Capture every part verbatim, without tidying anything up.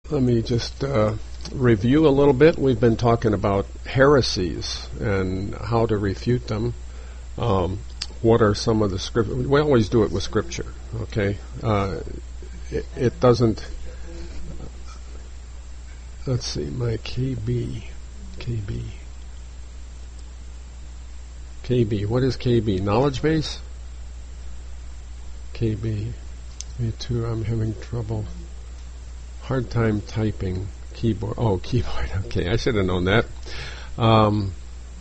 let me just uh, review a little bit. We've been talking about heresies and how to refute them. Um, what are some of the scripture? We always do it with scripture, okay? Uh, it, it doesn't. Let's see, my K B, K B, K B. What is K B? Knowledge base. K B. Me too. I'm having trouble. Hard time typing. Keyboard. Oh, keyboard. Okay, I should have known that. Um,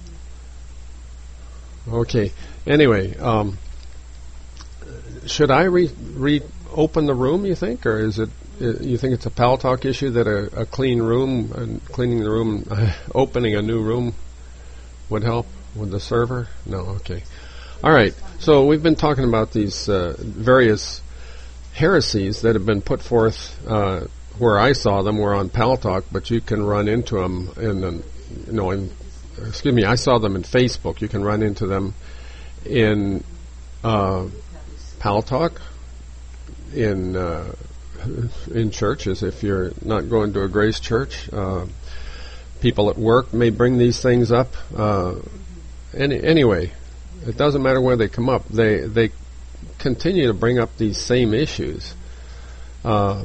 okay. Anyway, um, should I re, re open the room? You think, or is it? Uh, you think it's a Pal Talk issue that a, a clean room, and cleaning the room, uh, opening a new room would help with the server? No. Okay. All right. So we've been talking about these uh, various heresies that have been put forth. Uh, where I saw them were on Pal Talk, but you can run into them in, the, you know, in, excuse me, I saw them in Facebook. You can run into them in uh, Pal Talk, in uh, in churches. If you're not going to a Grace Church, uh, people at work may bring these things up. Uh, any, anyway, it doesn't matter where they come up. They they continue to bring up these same issues. Uh,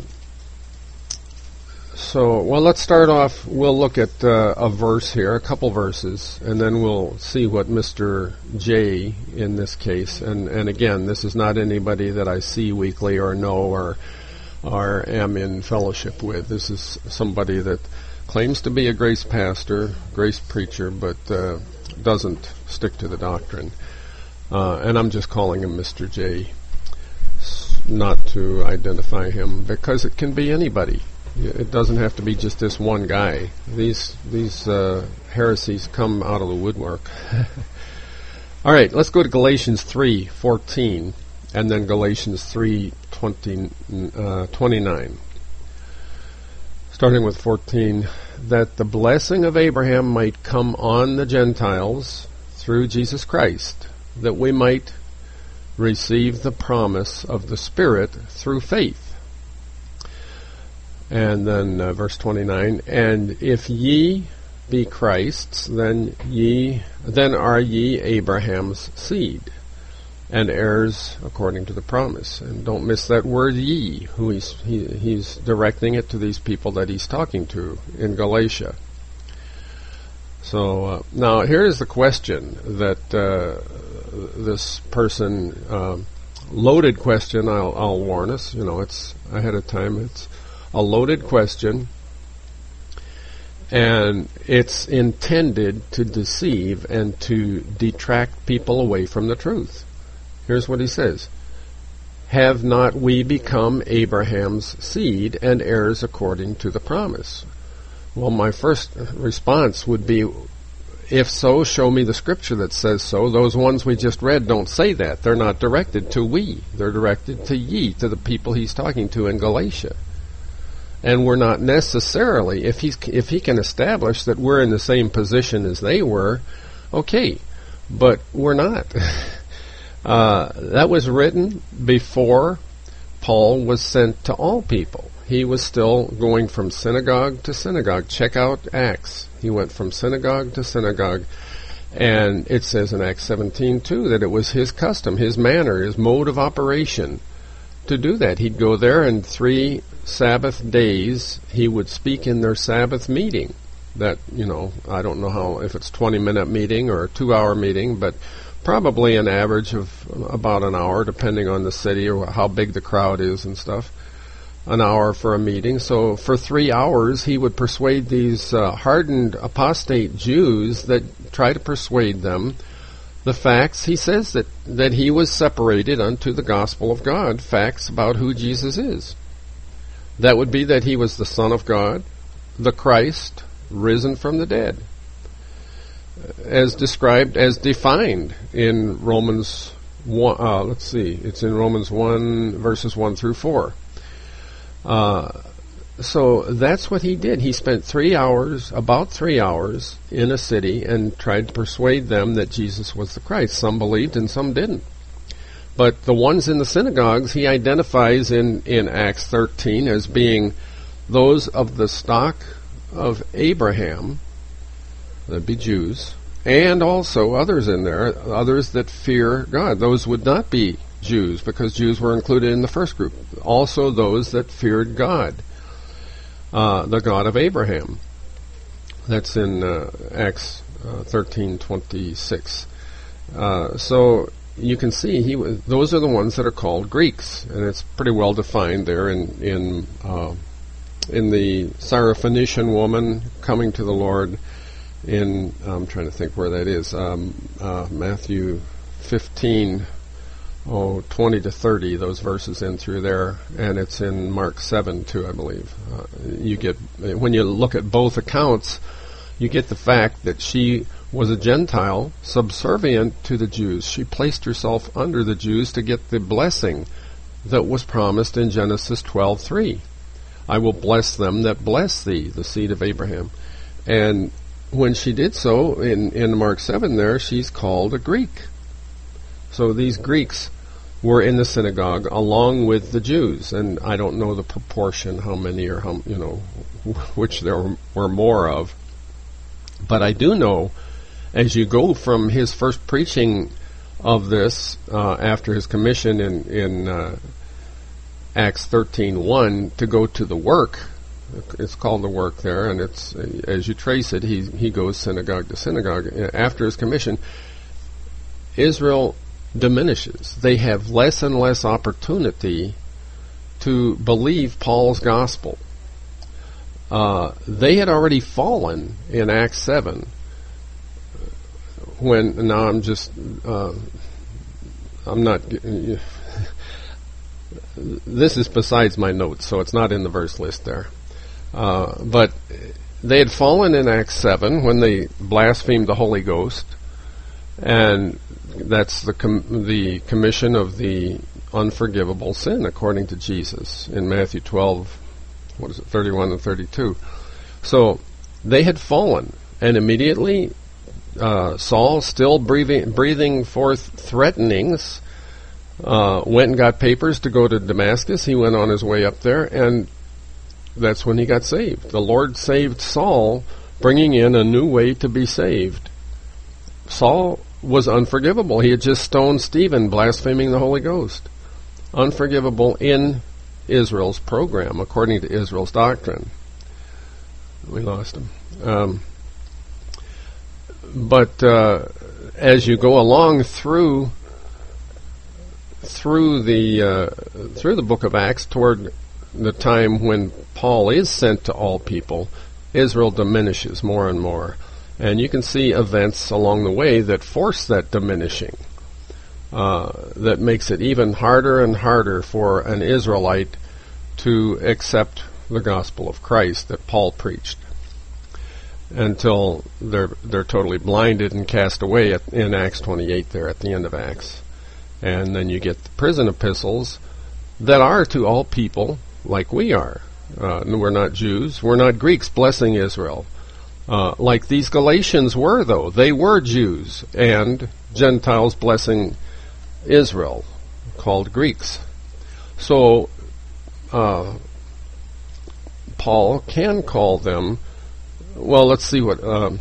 So, well, let's start off. We'll look at uh, a verse here, a couple verses, and then we'll see what Mister J in this case. And, and again, this is not anybody that I see weekly or know or or am in fellowship with. This is somebody that claims to be a grace pastor, grace preacher, but uh, doesn't stick to the doctrine. Uh, and I'm just calling him Mister J, not to identify him, because it can be anybody. It doesn't have to be just this one guy. These these uh, heresies come out of the woodwork. All right, let's go to Galatians three fourteen, and then Galatians three twenty, uh, twenty-nine. Starting with fourteen, that the blessing of Abraham might come on the Gentiles through Jesus Christ, that we might receive the promise of the Spirit through faith. And then uh, verse twenty-nine, and if ye be Christ's, then ye then are ye Abraham's seed, and heirs according to the promise. And don't miss that word ye, who he's he, he's directing it to these people that he's talking to in Galatia. So uh, now here's the question that uh, this person uh, loaded question. I'll, I'll warn us. You know, it's ahead of time. It's a loaded question, and it's intended to deceive and to detract people away from the truth. Here's what he says. Have not we become Abraham's seed and heirs according to the promise? Well, my first response would be, if so, show me the scripture that says so. Those ones we just read don't say that. They're not directed to we. They're directed to ye, to the people he's talking to in Galatia. And we're not necessarily, if he's if he can establish that we're in the same position as they were, okay, but we're not. uh, that was written before Paul was sent to all people. He was still going from synagogue to synagogue. Check out Acts. He went from synagogue to synagogue. And it says in Acts seventeen too that it was his custom, his manner, his mode of operation to do that. He'd go there, and three Sabbath days he would speak in their Sabbath meeting. That, you know, I don't know how, if it's twenty minute meeting or a two hour meeting, but probably an average of about an hour, depending on the city or how big the crowd is and stuff. An hour for a meeting. So for three hours he would persuade these uh, hardened apostate Jews that try to persuade them the facts. He says that, that he was separated unto the gospel of God, facts about who Jesus is. That would be that he was the Son of God, the Christ, risen from the dead, as described, as defined in Romans one, uh, let's see, it's in Romans one, verses one through four. Uh, so that's what he did. He spent three hours, about three hours, in a city and tried to persuade them that Jesus was the Christ. Some believed and some didn't. But the ones in the synagogues he identifies in, in Acts thirteen as being those of the stock of Abraham, that'd be Jews, and also others in there, others that fear God. Those would not be Jews, because Jews were included in the first group. Also those that feared God, uh, the God of Abraham. That's in uh, Acts uh, thirteen twenty-six. Uh, so you can see he was, those are the ones that are called Greeks, and it's pretty well defined there in in uh, in the Syrophoenician woman coming to the Lord. In I'm trying to think where that is. Um, uh, Matthew fifteen, oh, twenty to thirty. Those verses in through there, and it's in Mark seven too, I believe. Uh, you get when you look at both accounts, you get the fact that she was a Gentile, subservient to the Jews. She placed herself under the Jews to get the blessing that was promised in Genesis twelve three. I will bless them that bless thee, the seed of Abraham. And when she did so, in, in Mark seven there, she's called a Greek. So these Greeks were in the synagogue along with the Jews, and I don't know the proportion, how many or how, you know, which there were more of. But I do know, as you go from his first preaching of this, uh, after his commission in, in uh, Acts thirteen one, to go to the work, it's called the work there, and it's, as you trace it, he he goes synagogue to synagogue. After his commission, Israel diminishes. They have less and less opportunity to believe Paul's gospel. Uh, they had already fallen in Acts seven. When now I'm just uh, I'm not. Uh, this is besides my notes, so it's not in the verse list there. Uh, but they had fallen in Acts seven when they blasphemed the Holy Ghost, and that's the com- the commission of the unforgivable sin according to Jesus in Matthew twelve, what is it, thirty-one and thirty-two. So they had fallen, and immediately uh, Saul, still breathing, breathing forth threatenings, uh, went and got papers to go to Damascus. He went on his way up there, and that's when he got saved. The Lord saved Saul, bringing in a new way to be saved. Saul was unforgivable. He had just stoned Stephen, blaspheming the Holy Ghost. Unforgivable in Israel's program, according to Israel's doctrine. We lost him. Um, but uh, as you go along through through the uh, through the book of Acts, toward the time when Paul is sent to all people, Israel diminishes more and more. And you can see events along the way that force that diminishing, uh, that makes it even harder and harder for an Israelite to accept the gospel of Christ that Paul preached, until they're they're totally blinded and cast away at, in Acts twenty-eight there at the end of Acts. And then you get the prison epistles that are to all people, like we are. Uh, we're not Jews. We're not Greeks blessing Israel. Uh, like these Galatians were, though. They were Jews and Gentiles blessing Israel, called Greeks. So uh, Paul can call them, well, let's see what... Um,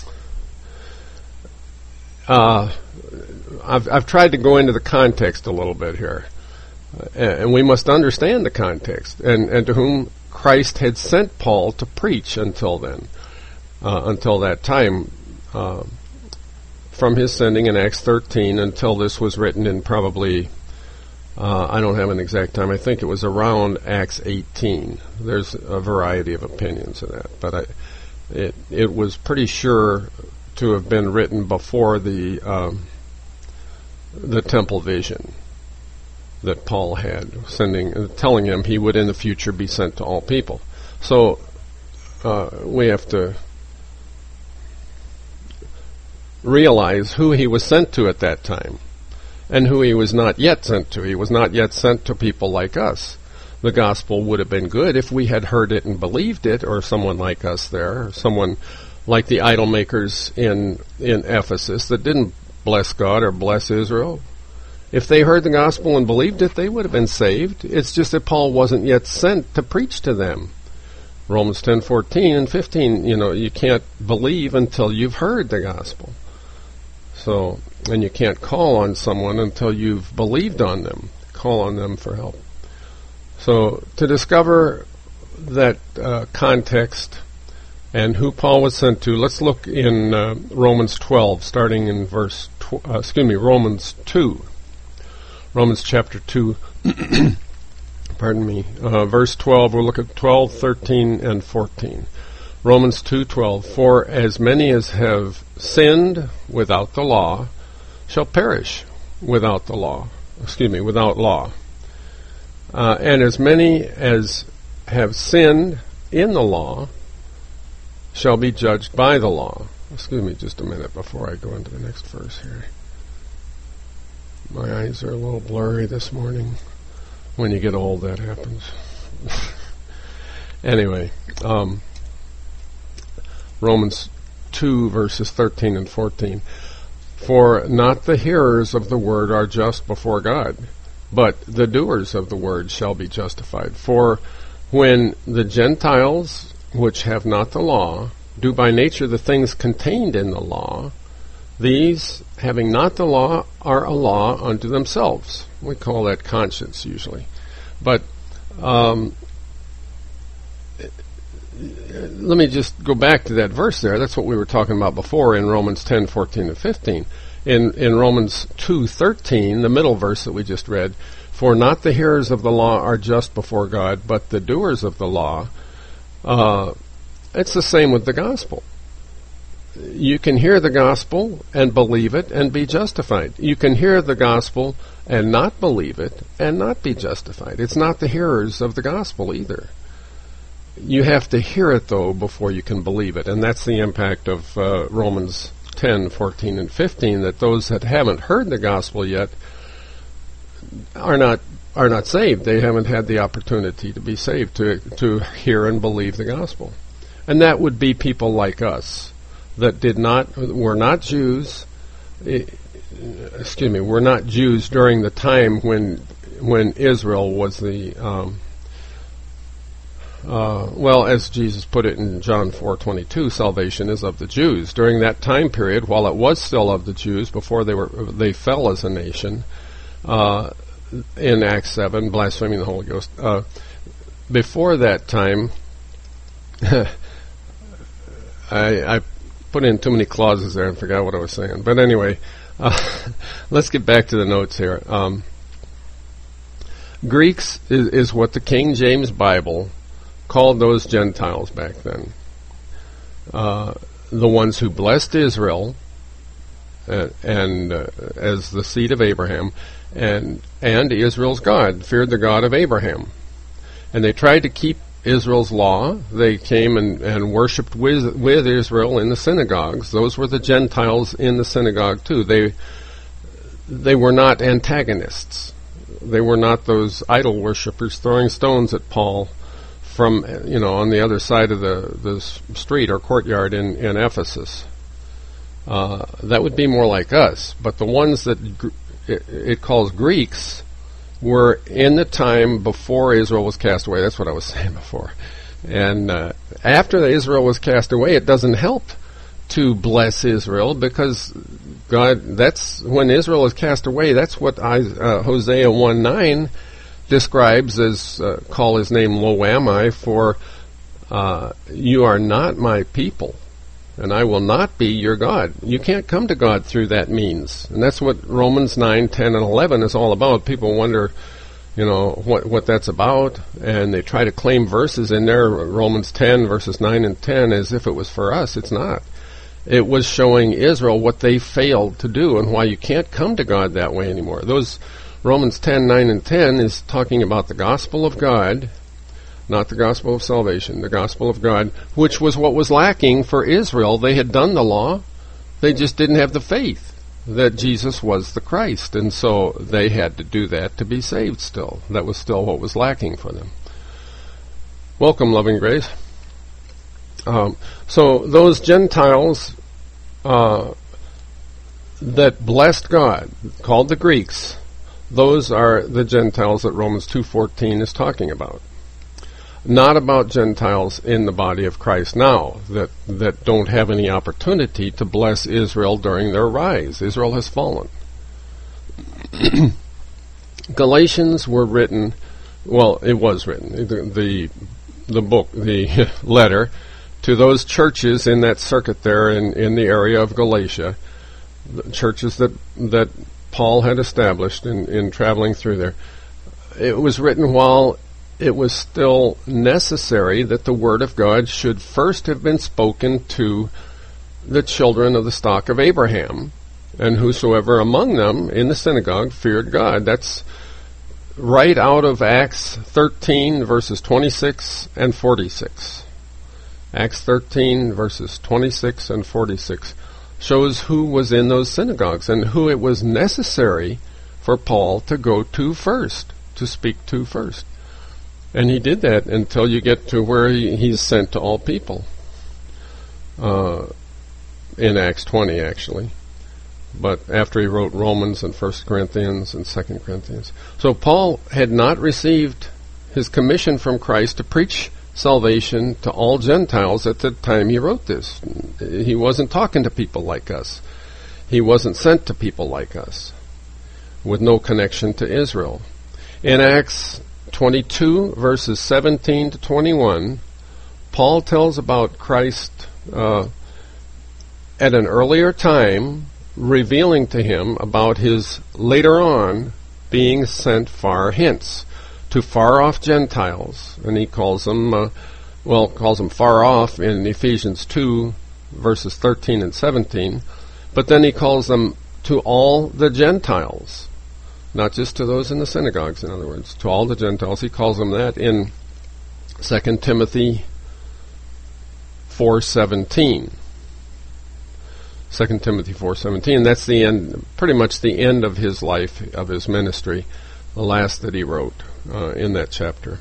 uh, I've, I've tried to go into the context a little bit here. And we must understand the context, and, and to whom Christ had sent Paul to preach until then, uh, until that time, uh, from his sending in Acts thirteen until this was written in probably, uh, I don't have an exact time, I think it was around Acts eighteen. There's a variety of opinions of that, but I, it, it was pretty sure to have been written before the, um, the temple vision that Paul had, sending, uh, telling him he would in the future be sent to all people. So uh, we have to realize who he was sent to at that time, and who he was not yet sent to. He was not yet sent to people like us. The gospel would have been good if we had heard it and believed it, or someone like us there, or someone like the idol makers in in Ephesus that didn't bless God or bless Israel. If they heard the gospel and believed it, they would have been saved. It's just that Paul wasn't yet sent to preach to them. Romans ten fourteen and fifteen, you know, you can't believe until you've heard the gospel. So, and you can't call on someone until you've believed on them. Call on them for help. So, to discover that uh, context and who Paul was sent to, let's look in uh, Romans twelve, starting in verse, tw- uh, excuse me, Romans two. Romans chapter two, pardon me, uh, verse twelve, we'll look at twelve, thirteen, and fourteen. Romans two twelve, for as many as have sinned without the law shall perish without the law, excuse me, without law. Uh, and as many as have sinned in the law shall be judged by the law. Excuse me just a minute before I go into the next verse here. My eyes are a little blurry this morning. When you get old, that happens. Anyway, um, Romans two, verses thirteen and fourteen. For not the hearers of the word are just before God, but the doers of the word shall be justified. For when the Gentiles, which have not the law, do by nature the things contained in the law, these, having not the law, are a law unto themselves. We call that conscience usually. But um, let me just go back to that verse there. That's what we were talking about before in Romans ten, fourteen, and fifteen. In, in Romans two thirteen, the middle verse that we just read, for not the hearers of the law are just before God, but the doers of the law. Uh, it's the same with the gospel. You can hear the gospel and believe it and be justified. You can hear the gospel and not believe it and not be justified. It's not the hearers of the gospel either. You have to hear it, though, before you can believe it. And that's the impact of uh, Romans ten, fourteen, and fifteen, that those that haven't heard the gospel yet are not are not saved. They haven't had the opportunity to be saved, to to hear and believe the gospel. And that would be people like us that did not, were not Jews, excuse me, were not Jews during the time when when Israel was the, um, uh, well, as Jesus put it in John four twenty-two, salvation is of the Jews. During that time period, while it was still of the Jews, before they were they fell as a nation, uh, in Acts seven, blaspheming the Holy Ghost, uh, before that time, I, I put in too many clauses there and forgot what I was saying. But anyway, uh, let's get back to the notes here. Um, Greeks is, is what the King James Bible called those Gentiles back then. Uh, the ones who blessed Israel uh, and uh, as the seed of Abraham, and and Israel's God, feared the God of Abraham. And they tried to keep Israel's law. They came and, and worshipped with with Israel in the synagogues. Those were the Gentiles in the synagogue too. They they were not antagonists. They were not those idol worshippers throwing stones at Paul from, you know, on the other side of the, the street or courtyard in, in Ephesus. Uh, that would be more like us. But the ones that gr- it, it calls Greeks were in the time before Israel was cast away. That's what I was saying before. And uh, after Israel was cast away, it doesn't help to bless Israel, because God, that's when Israel was cast away. That's what I, uh, Hosea one nine describes as, uh, call his name Lo Am I, for uh, you are not my people, and I will not be your God. You can't come to God through that means. And that's what Romans nine, ten, and eleven is all about. People wonder, you know, what what that's about, and they try to claim verses in there, Romans ten, verses nine and ten, as if it was for us. It's not. It was showing Israel what they failed to do and why you can't come to God that way anymore. Those Romans ten, nine, and ten is talking about the gospel of God, not the gospel of salvation, the gospel of God, which was what was lacking for Israel. They had done the law. They just didn't have the faith that Jesus was the Christ, and so they had to do that to be saved still. That was still what was lacking for them. Welcome, Loving Grace. Um, so those Gentiles uh, that blessed God, called the Greeks, those are the Gentiles that Romans two fourteen is talking about. not about Gentiles in the body of Christ now that, that don't have any opportunity to bless Israel during their rise. Israel has fallen. Galatians were written, well, it was written, the, the, the book, the letter to those churches in that circuit there in, in the area of Galatia, the churches that, that Paul had established in, in traveling through there. It was written while it was still necessary that the Word of God should first have been spoken to the children of the stock of Abraham, and whosoever among them in the synagogue feared God. That's right out of Acts thirteen, verses twenty-six and forty-six. Acts thirteen, verses twenty-six and forty-six shows who was in those synagogues and who it was necessary for Paul to go to first, to speak to first. And he did that until you get to where he, he's sent to all people. Uh, in Acts twenty, actually. But after he wrote Romans and First Corinthians and Second Corinthians. So Paul had not received his commission from Christ to preach salvation to all Gentiles at the time he wrote this. He wasn't talking to people like us. He wasn't sent to people like us with no connection to Israel. In Acts twenty-two, verses seventeen to twenty-one, Paul tells about Christ uh, at an earlier time revealing to him about his later on being sent far hence to far off Gentiles, and he calls them uh, well calls them far off in Ephesians two, verses thirteen and seventeen, but then he calls them to all the Gentiles. Not just to those in the synagogues, in other words, to all the Gentiles. He calls them that in Second Timothy four seventeen. Second Timothy four seventeen. That's the end, pretty much the end of his life, of his ministry, the last that he wrote uh, in that chapter.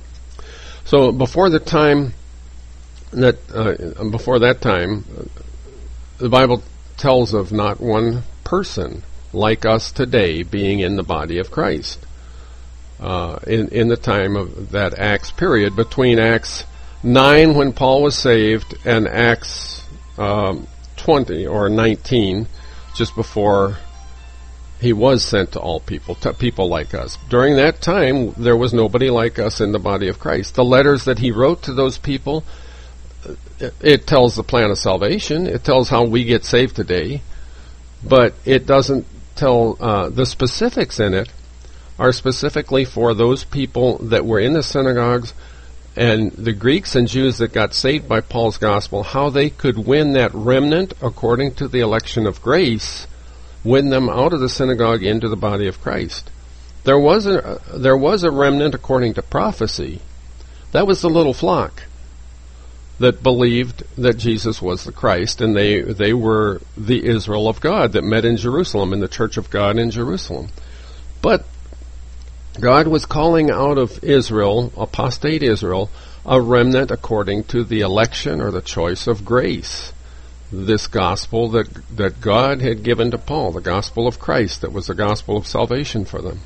So before the time that uh, before that time, the Bible tells of not one person like us today being in the body of Christ. Uh, in, in the time of that Acts period, between Acts nine, when Paul was saved, and Acts um, twenty or nineteen, just before he was sent to all people, to people like us. During that time, there was nobody like us in the body of Christ. The letters that he wrote to those people, it, it tells the plan of salvation. It tells how we get saved today, but it doesn't tell uh, the specifics in it are specifically for those people that were in the synagogues and the Greeks and Jews that got saved by Paul's gospel, how they could win that remnant according to the election of grace, win them out of the synagogue into the body of Christ. There was a, there was a remnant according to prophecy. That was the little flock that believed that Jesus was the Christ, and they they were the Israel of God that met in Jerusalem, in the church of God in Jerusalem. But God was calling out of Israel, apostate Israel, a remnant according to the election or the choice of grace. This gospel that that God had given to Paul, the gospel of Christ, that was the gospel of salvation for them.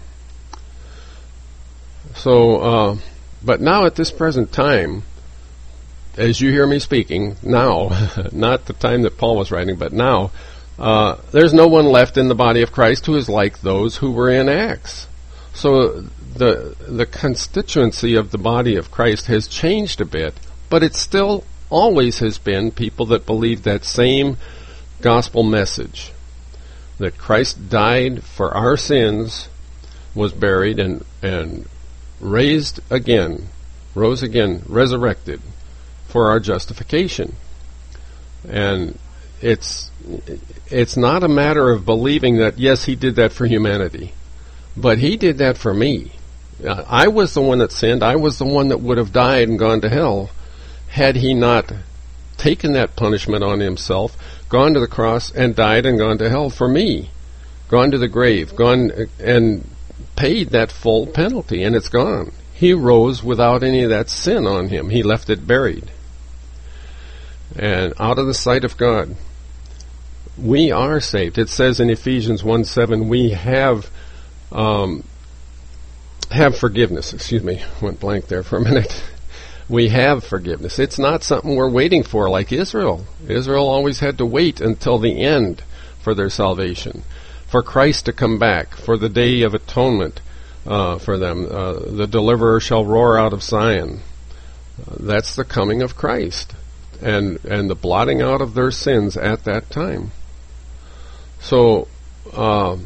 So, uh, but now at this present time, as you hear me speaking, now, not the time that Paul was writing, but now, uh, there's no one left in the body of Christ who is like those who were in Acts. So the the constituency of the body of Christ has changed a bit, but it still always has been people that believe that same gospel message, that Christ died for our sins, was buried, and, and raised again, rose again, resurrected for our justification. And it's it's not a matter of believing that, yes, he did that for humanity, but he did that for me. Uh, I was the one that sinned. I was the one that would have died and gone to hell had he not taken that punishment on himself, gone to the cross and died and gone to hell for me, gone to the grave, gone and paid that full penalty, and it's gone. He rose without any of that sin on him. He left it buried and out of the sight of God. We are saved. It says in Ephesians one seven, we have um, have forgiveness. Excuse me, went blank there for a minute. We have forgiveness. It's not something we're waiting for like Israel. Israel always had to wait until the end for their salvation, for Christ to come back, for the day of atonement uh, for them. Uh, the deliverer shall roar out of Zion. Uh, that's the coming of Christ and, and the blotting out of their sins at that time. So, uh,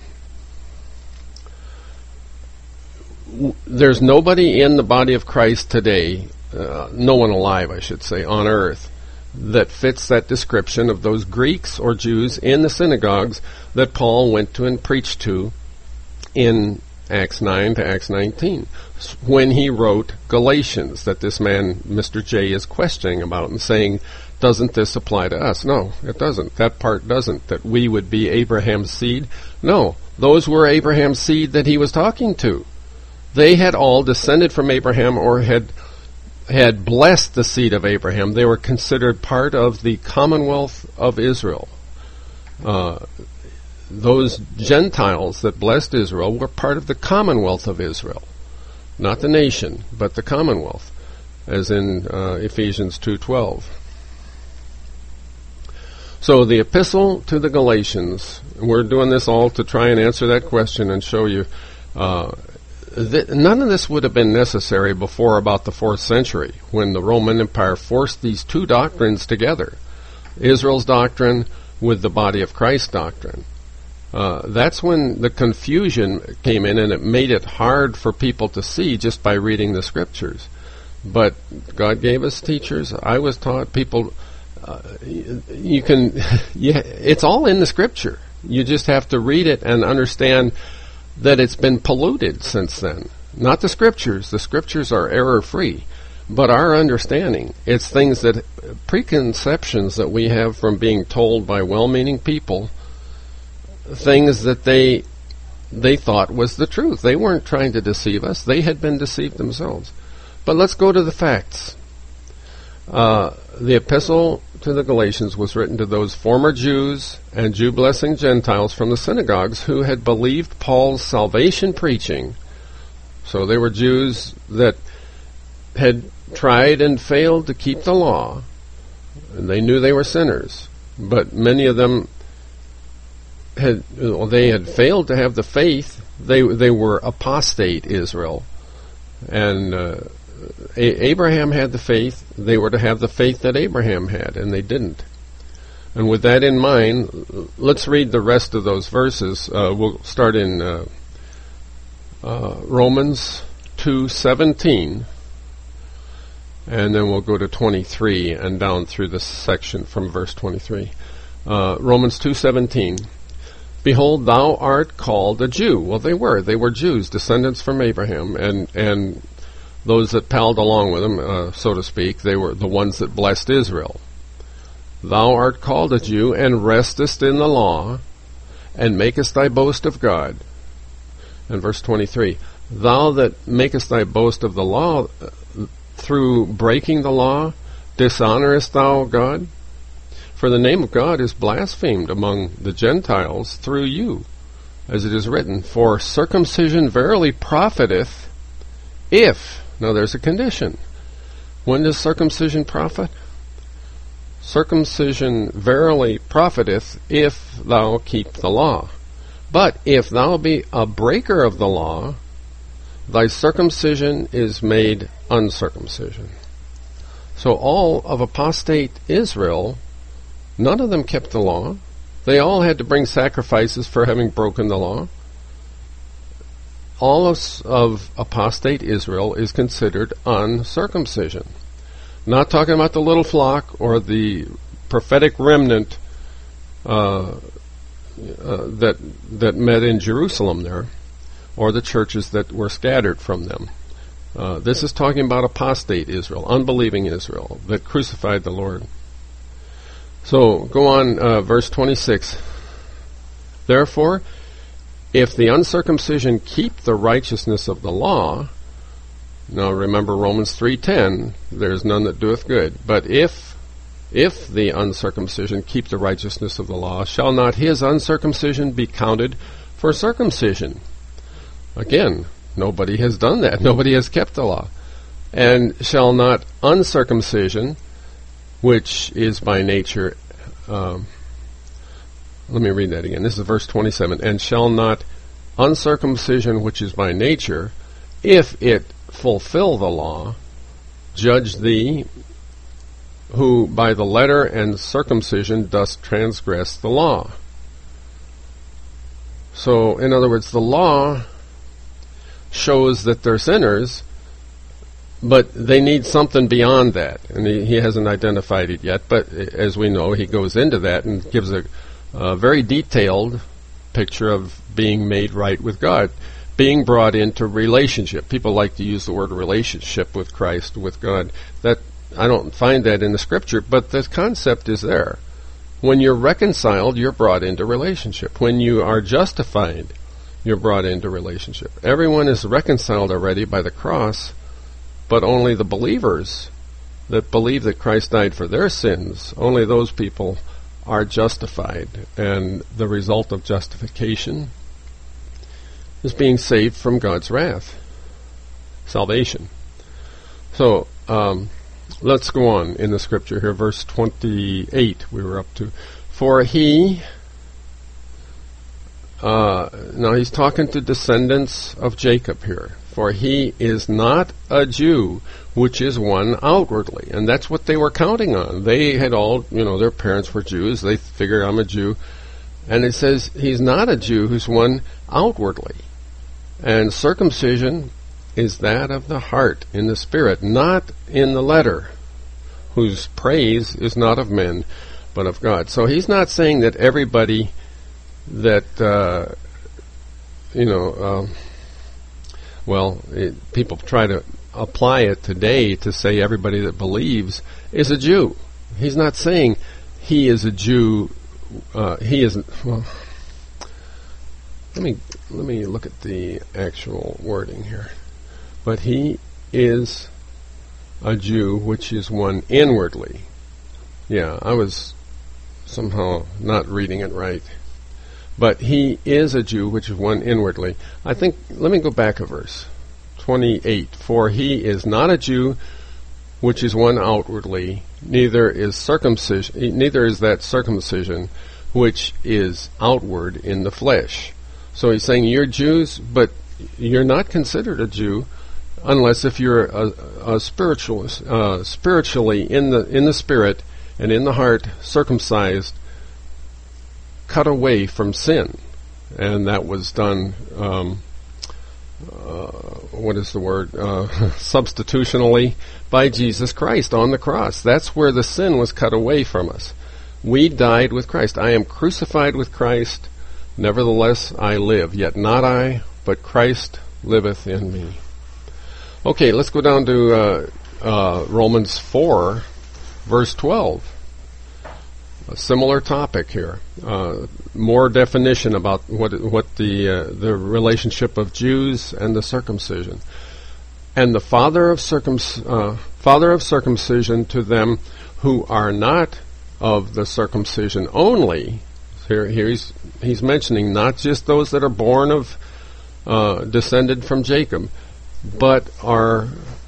w- there's nobody in the body of Christ today, uh, no one alive, I should say, on earth, that fits that description of those Greeks or Jews in the synagogues that Paul went to and preached to in Acts nine to Acts nineteen, when he wrote Galatians, that this man, Mister J, is questioning about and saying, doesn't this apply to us? No, it doesn't. That part doesn't. That we would be Abraham's seed? No, those were Abraham's seed that he was talking to. They had all descended from Abraham or had had blessed the seed of Abraham. They were considered part of the commonwealth of Israel. Uh, those Gentiles that blessed Israel were part of the commonwealth of Israel. Not the nation, but the commonwealth, as in uh, Ephesians two twelve. So the epistle to the Galatians, we're doing this all to try and answer that question and show you uh, that none of this would have been necessary before about the fourth century, when the Roman Empire forced these two doctrines together, Israel's doctrine with the body of Christ doctrine. Uh, that's when the confusion came in, and it made it hard for people to see just by reading the scriptures. But God gave us teachers. I was taught people... Uh, you can, yeah, it's all in the scripture. You just have to read it and understand that it's been polluted since then. Not the scriptures. The scriptures are error-free. But our understanding, it's things that, preconceptions that we have from being told by well-meaning people, things that they they thought was the truth. They weren't trying to deceive us. They had been deceived themselves. But let's go to the facts. Uh, the epistle to the Galatians was written to those former Jews and Jew-blessing Gentiles from the synagogues who had believed Paul's salvation preaching. So they were Jews that had tried and failed to keep the law, and they knew they were sinners. But many of them had well, they had failed to have the faith. They they were apostate Israel, and uh, A- Abraham had the faith. They were to have the faith that Abraham had, and they didn't. And with that in mind, let's read the rest of those verses. Uh, we'll start in uh, uh, Romans two seventeen, and then we'll go to twenty-three and down through this section from verse twenty-three. Uh, Romans two seventeen. Behold, thou art called a Jew. Well, they were. They were Jews, descendants from Abraham, and and those that palled along with them, uh, so to speak, they were the ones that blessed Israel. Thou art called a Jew, and restest in the law, and makest thy boast of God. And verse twenty-three, thou that makest thy boast of the law, uh, through breaking the law, dishonorest thou God? For the name of God is blasphemed among the Gentiles through you, as it is written, for circumcision verily profiteth, if... Now there's a condition. When does circumcision profit? Circumcision verily profiteth if thou keep the law. But if thou be a breaker of the law, thy circumcision is made uncircumcision. So all of apostate Israel, none of them kept the law. They all had to bring sacrifices for having broken the law. All of, of apostate Israel is considered uncircumcision. Not talking about the little flock or the prophetic remnant uh, uh, that that met in Jerusalem there, or the churches that were scattered from them. Uh, this is talking about apostate Israel, unbelieving Israel, that crucified the Lord. So, go on, uh, verse twenty-six. Therefore, if the uncircumcision keep the righteousness of the law, now remember Romans three ten, there's none that doeth good. But if if the uncircumcision keep the righteousness of the law, shall not his uncircumcision be counted for circumcision? Again, nobody has done that. Nobody has kept the law. And shall not uncircumcision, which is by nature, um, let me read that again. This is verse twenty-seven. And shall not uncircumcision, which is by nature, if it fulfill the law, judge thee, who by the letter and circumcision dost transgress the law. So, in other words, the law shows that they're sinners, but they need something beyond that. And he, he hasn't identified it yet, but as we know, he goes into that and gives a, a very detailed picture of being made right with God, being brought into relationship. People like to use the word relationship with Christ, with God. That I don't find that in the Scripture, but the concept is there. When you're reconciled, you're brought into relationship. When you are justified, you're brought into relationship. Everyone is reconciled already by the cross, but only the believers that believe that Christ died for their sins, only those people are justified. And the result of justification is being saved from God's wrath. Salvation. So, um, let's go on in the Scripture here. Verse twenty-eight we were up to. For he... Uh, now he's talking to descendants of Jacob here. For he is not a Jew, which is one outwardly. And that's what they were counting on. They had all, you know, their parents were Jews. They figure I'm a Jew. And it says he's not a Jew who's one outwardly. And circumcision is that of the heart, in the spirit, not in the letter, whose praise is not of men, but of God. So he's not saying that everybody that, uh, you know, uh, well, it, people try to apply it today to say everybody that believes is a Jew. He's not saying he is a Jew. Uh, he isn't. Well, let me let me look at the actual wording here. But he is a Jew, which is one inwardly. Yeah, I was somehow not reading it right. But he is a Jew, which is one inwardly. I think, let me go back a verse. twenty-eight. For he is not a Jew, which is one outwardly, neither is circumcision, neither is that circumcision, which is outward in the flesh. So he's saying you're Jews, but you're not considered a Jew unless if you're a, a spiritual, uh, spiritually in the in the spirit and in the heart, circumcised, cut away from sin. And that was done, um, uh, what is the word, uh, substitutionally by Jesus Christ on the cross. That's where the sin was cut away from us. We died with Christ. I am crucified with Christ, nevertheless I live. Yet not I, but Christ liveth in me. Okay, let's go down to uh, uh, Romans four, verse twelve. A similar topic here. Uh, more definition about what what the uh, the relationship of Jews and the circumcision. And the father of circum uh, father of circumcision to them who are not of the circumcision only. Here, here he's he's mentioning not just those that are born of uh, descended from Jacob, but are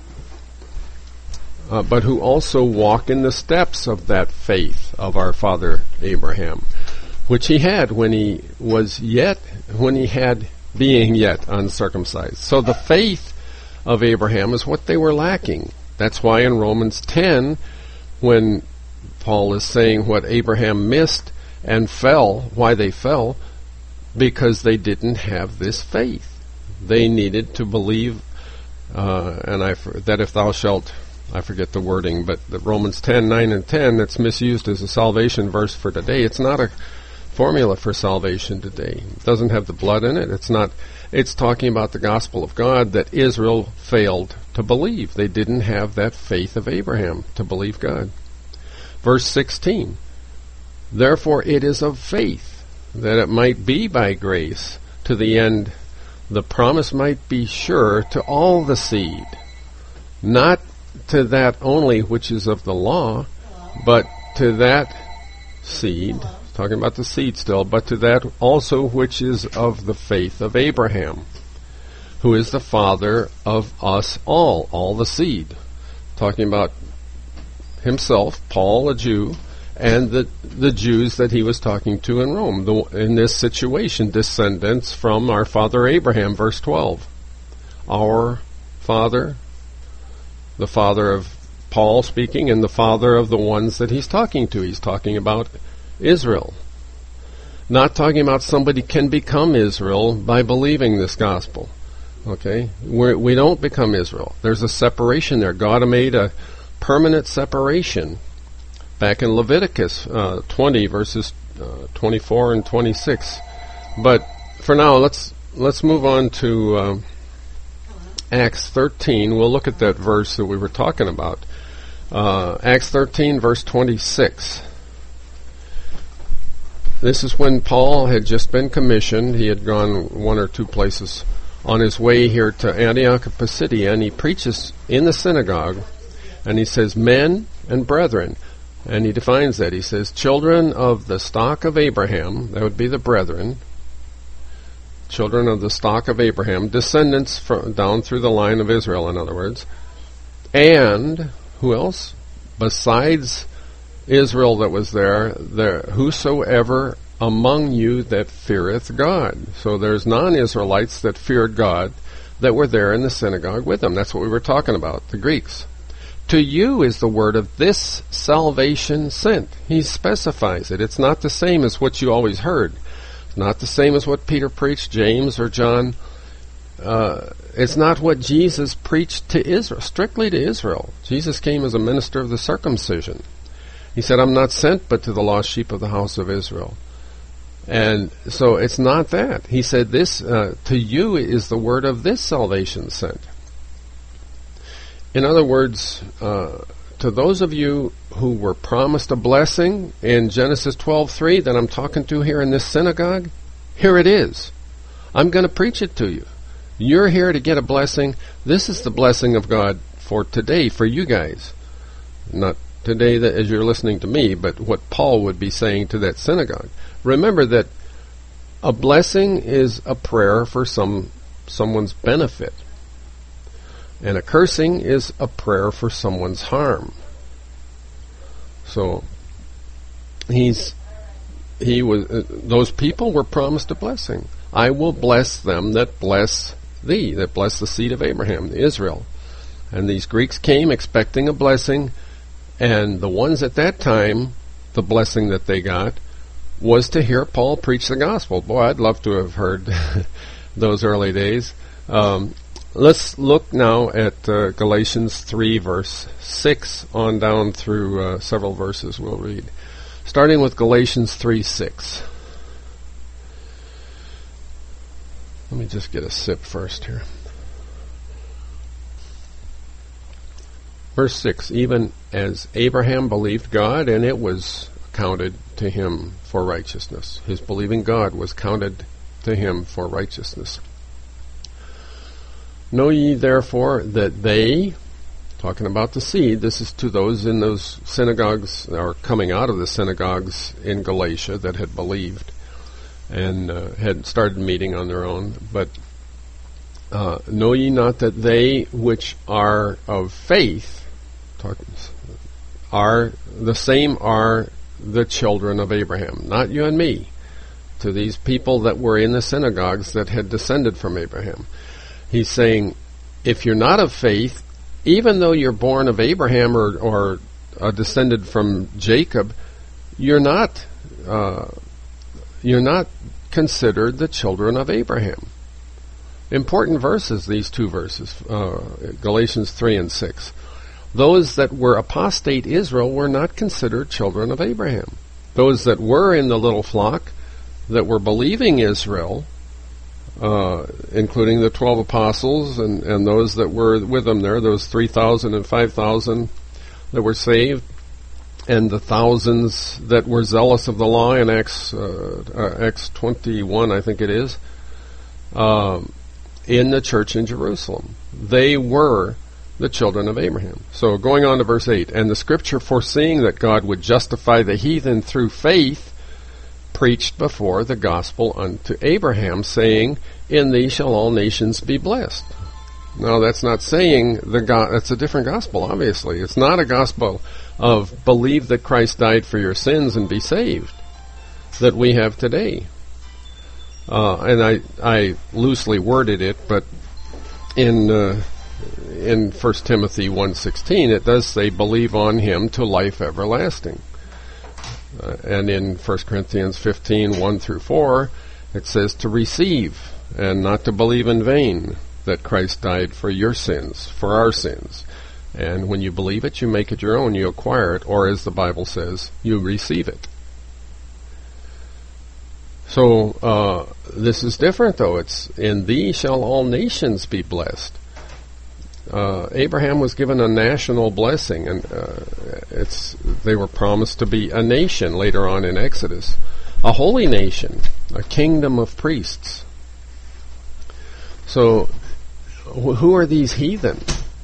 uh, but who also walk in the steps of that faith of our father Abraham, which he had when he was yet when he had being yet uncircumcised. So the faith of Abraham is what they were lacking. That's why in Romans ten, when Paul is saying what Abraham missed and fell, why they fell, because they didn't have this faith. They needed to believe, uh, and I that if thou shalt, I forget the wording, but the Romans ten, nine and ten, that's misused as a salvation verse for today. It's not a formula for salvation today. It doesn't have the blood in it. It's not. It's talking about the gospel of God that Israel failed to believe. They didn't have that faith of Abraham to believe God. Verse sixteen, therefore it is of faith, that it might be by grace, to the end the promise might be sure to all the seed, not to that only which is of the law, but to that seed, talking about the seed still, but to that also which is of the faith of Abraham. who is the father of us all, all the seed. Talking about himself, Paul, a Jew, and the the Jews that he was talking to in Rome. The, in this situation, descendants from our father Abraham, verse twelve. Our father, the father of Paul speaking, and the father of the ones that he's talking to. He's talking about Israel. Not talking about somebody can become Israel by believing this gospel. Okay? We're, we don't become Israel. There's a separation there. God made a permanent separation back in Leviticus uh, twenty, verses uh, twenty-four and twenty-six. But for now, let's let's move on to uh, Acts thirteen. We'll look at that verse that we were talking about. Uh, Acts thirteen, verse twenty-six. This is when Paul had just been commissioned. He had gone one or two places on his way here to Antioch of Pisidia, and he preaches in the synagogue, and he says, men and brethren. And he defines that. He says, children of the stock of Abraham, that would be the brethren, children of the stock of Abraham, descendants from, down through the line of Israel, in other words, and, who else? Besides Israel that was there, there whosoever among you that feareth God. So there's non-Israelites that feared God that were there in the synagogue with them. That's what we were talking about, the Greeks. To you is the word of this salvation sent. He specifies it. It's not the same as what you always heard. It's not the same as what Peter preached, James or John. Uh, it's not what Jesus preached to Israel, strictly to Israel. Jesus came as a minister of the circumcision. He said, I'm not sent but to the lost sheep of the house of Israel. And so it's not that. He said, this uh, to you is the word of this salvation sent. In other words, uh, to those of you who were promised a blessing in Genesis twelve three that I'm talking to here in this synagogue, here it is. I'm going to preach it to you. You're here to get a blessing. This is the blessing of God for today, for you guys. Not today that as you're listening to me, but what Paul would be saying to that synagogue. Remember that a blessing is a prayer for some someone's benefit. And a cursing is a prayer for someone's harm. So he's he was uh, those people were promised a blessing. I will bless them that bless thee, that bless the seed of Abraham, Israel. And these Greeks came expecting a blessing, and the ones at that time, the blessing that they got was to hear Paul preach the gospel. Boy, I'd love to have heard those early days. Um, let's look now at uh, Galatians three, verse six, on down through uh, several verses we'll read. Starting with Galatians three six. Let me just get a sip first here. Verse six, even as Abraham believed God, and it was counted to him for righteousness. His believing God was counted to him for righteousness. Know ye therefore that they, talking about the seed, this is to those in those synagogues, or coming out of the synagogues in Galatia that had believed and uh, had started meeting on their own, but uh, know ye not that they which are of faith, talk, are the same are the children of Abraham, not you and me, to these people that were in the synagogues that had descended from Abraham. He's saying, if you're not of faith, even though you're born of Abraham or, or uh, descended from Jacob, you're not uh, you're not considered the children of Abraham. Important verses, these two verses, uh, Galatians three and six. Those that were apostate Israel were not considered children of Abraham. Those that were in the little flock, that were believing Israel, uh, including the twelve apostles and, and those that were with them there, those three thousand and five thousand that were saved, and the thousands that were zealous of the law in Acts, uh, uh, Acts twenty-one, I think it is, um, in the church in Jerusalem. They were the children of Abraham. So going on to verse eight, and the scripture foreseeing that God would justify the heathen through faith, preached before the gospel unto Abraham, saying, in thee shall all nations be blessed. Now, that's not saying the go- that's a different gospel, obviously. It's not a gospel of believe that Christ died for your sins and be saved that we have today. Uh, and I, I loosely worded it, but in uh, in First Timothy one sixteen, it does say, believe on him to life everlasting. Uh, and in First Corinthians fifteen, one through four, it says to receive and not to believe in vain that Christ died for your sins, for our sins. And when you believe it, you make it your own, you acquire it, or as the Bible says, you receive it. So, uh, this is different, though. It's, in thee shall all nations be blessed. Uh, Abraham was given a national blessing, and uh, it's they were promised to be a nation later on in Exodus, a holy nation, a kingdom of priests. So, wh- who are these heathen?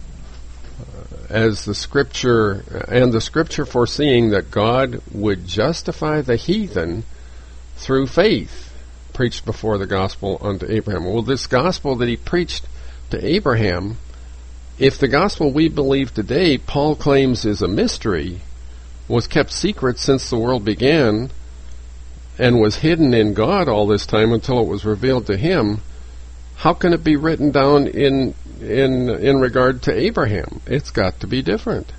Uh, as the Scripture, and the Scripture foreseeing that God would justify the heathen through faith, preached before the gospel unto Abraham. Well, this gospel that he preached to Abraham, if the gospel we believe today, Paul claims is a mystery, was kept secret since the world began, and was hidden in God all this time until it was revealed to him, how can it be written down in in in regard to Abraham? It's got to be different.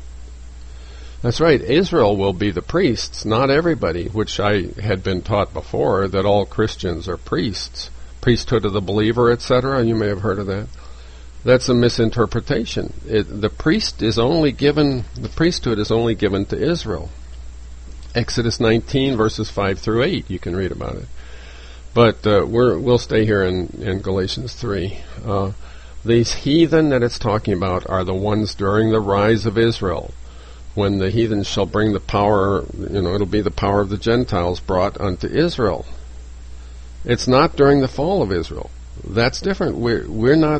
That's right, Israel will be the priests, not everybody, which I had been taught before, that all Christians are priests. Priesthood of the believer, et cetera. You may have heard of that. That's a misinterpretation. It, the priest is only given, the priesthood is only given to Israel. Exodus nineteen, verses five through eight, you can read about it. But uh, we're, we'll stay here in, in Galatians three. Uh, these heathen that it's talking about are the ones during the rise of Israel, when the heathens shall bring the power, you know, it'll be the power of the Gentiles brought unto Israel. It's not during the fall of Israel. That's different. We're, we're not,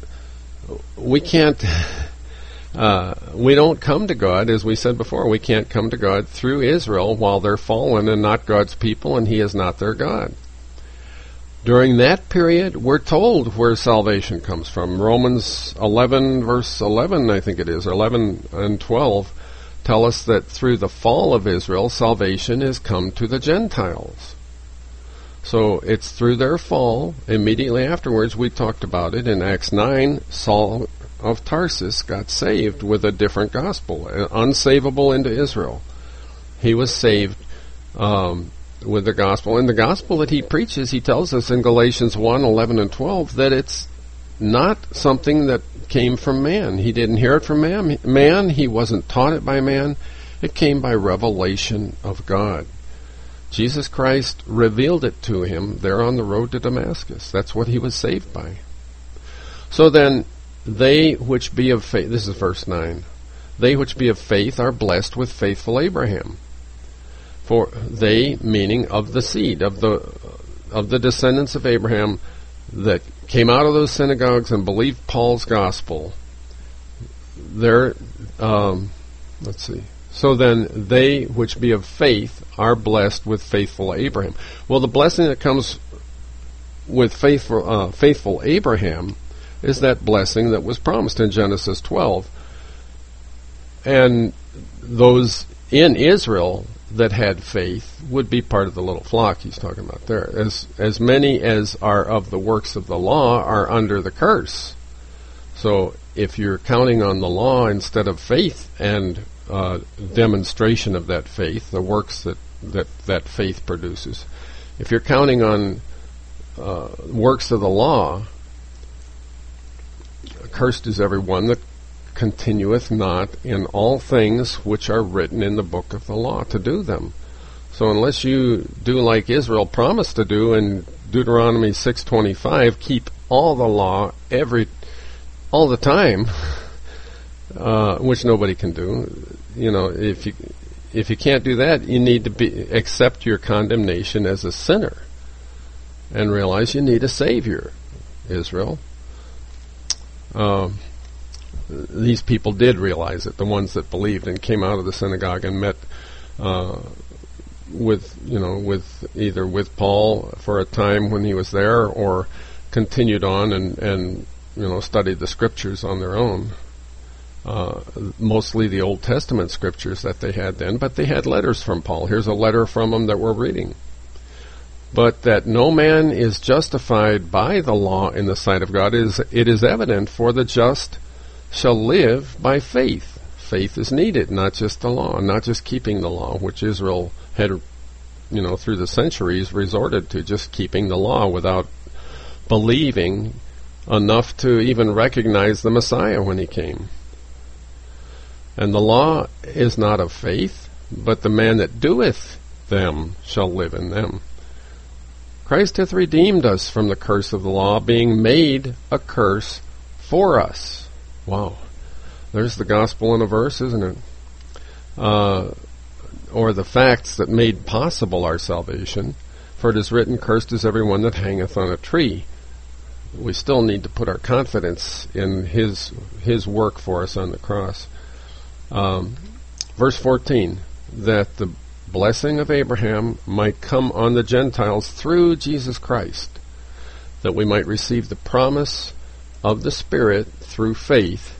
we can't, uh, we don't come to God, as we said before, we can't come to God through Israel while they're fallen and not God's people, and He is not their God. During that period, we're told where salvation comes from. Romans eleven, verse eleven, I think it is, eleven and twelve, tell us that through the fall of Israel, salvation is come to the Gentiles. So it's through their fall. Immediately afterwards, we talked about it in Acts nine, Saul of Tarsus got saved with a different gospel, unsavable into Israel. He was saved um, with the gospel. And the gospel that he preaches, he tells us in Galatians one, eleven and twelve, that it's not something that came from man. He didn't hear it from man. man. He wasn't taught it by man. It came by revelation of God. Jesus Christ revealed it to him there on the road to Damascus. That's what he was saved by. So then, they which be of faith, this is verse nine, they which be of faith are blessed with faithful Abraham. For they, meaning of the seed, of the of the descendants of Abraham that came out of those synagogues and believed Paul's gospel, they're, um, let's see, so then they which be of faith are blessed with faithful Abraham. Well, the blessing that comes with faithful, uh, faithful Abraham is that blessing that was promised in Genesis twelve. And those in Israel that had faith would be part of the little flock he's talking about there. As as many as are of the works of the law are under the curse. So if you're counting on the law instead of faith and uh, demonstration of that faith, the works that, that that faith produces, if you're counting on uh, works of the law, cursed is every one that continueth not in all things which are written in the book of the law to do them. So unless you do like Israel promised to do in Deuteronomy six twenty-five, keep all the law every all the time, uh, which nobody can do. You know, if you if you can't do that, you need to be accept your condemnation as a sinner and realize you need a Savior, Israel. Um, these people did realize it, the ones that believed and came out of the synagogue and met uh, with, you know, with either with Paul for a time when he was there, or continued on and, and you know, studied the scriptures on their own. Uh, mostly the Old Testament scriptures that they had then, but they had letters from Paul. Here's a letter from him that we're reading. But that no man is justified by the law in the sight of God, is it is evident, for the just shall live by faith. Faith is needed, not just the law, not just keeping the law, which Israel had, you know, through the centuries resorted to, just keeping the law without believing enough to even recognize the Messiah when he came. And the law is not of faith, but the man that doeth them shall live in them. Christ hath redeemed us from the curse of the law, being made a curse for us. Wow. There's the gospel in a verse, isn't it? Uh, or the facts that made possible our salvation. For it is written, cursed is every one that hangeth on a tree. We still need to put our confidence in his his work for us on the cross. Um, verse fourteen, that the blessing of Abraham might come on the Gentiles through Jesus Christ, that we might receive the promise of the Spirit through faith.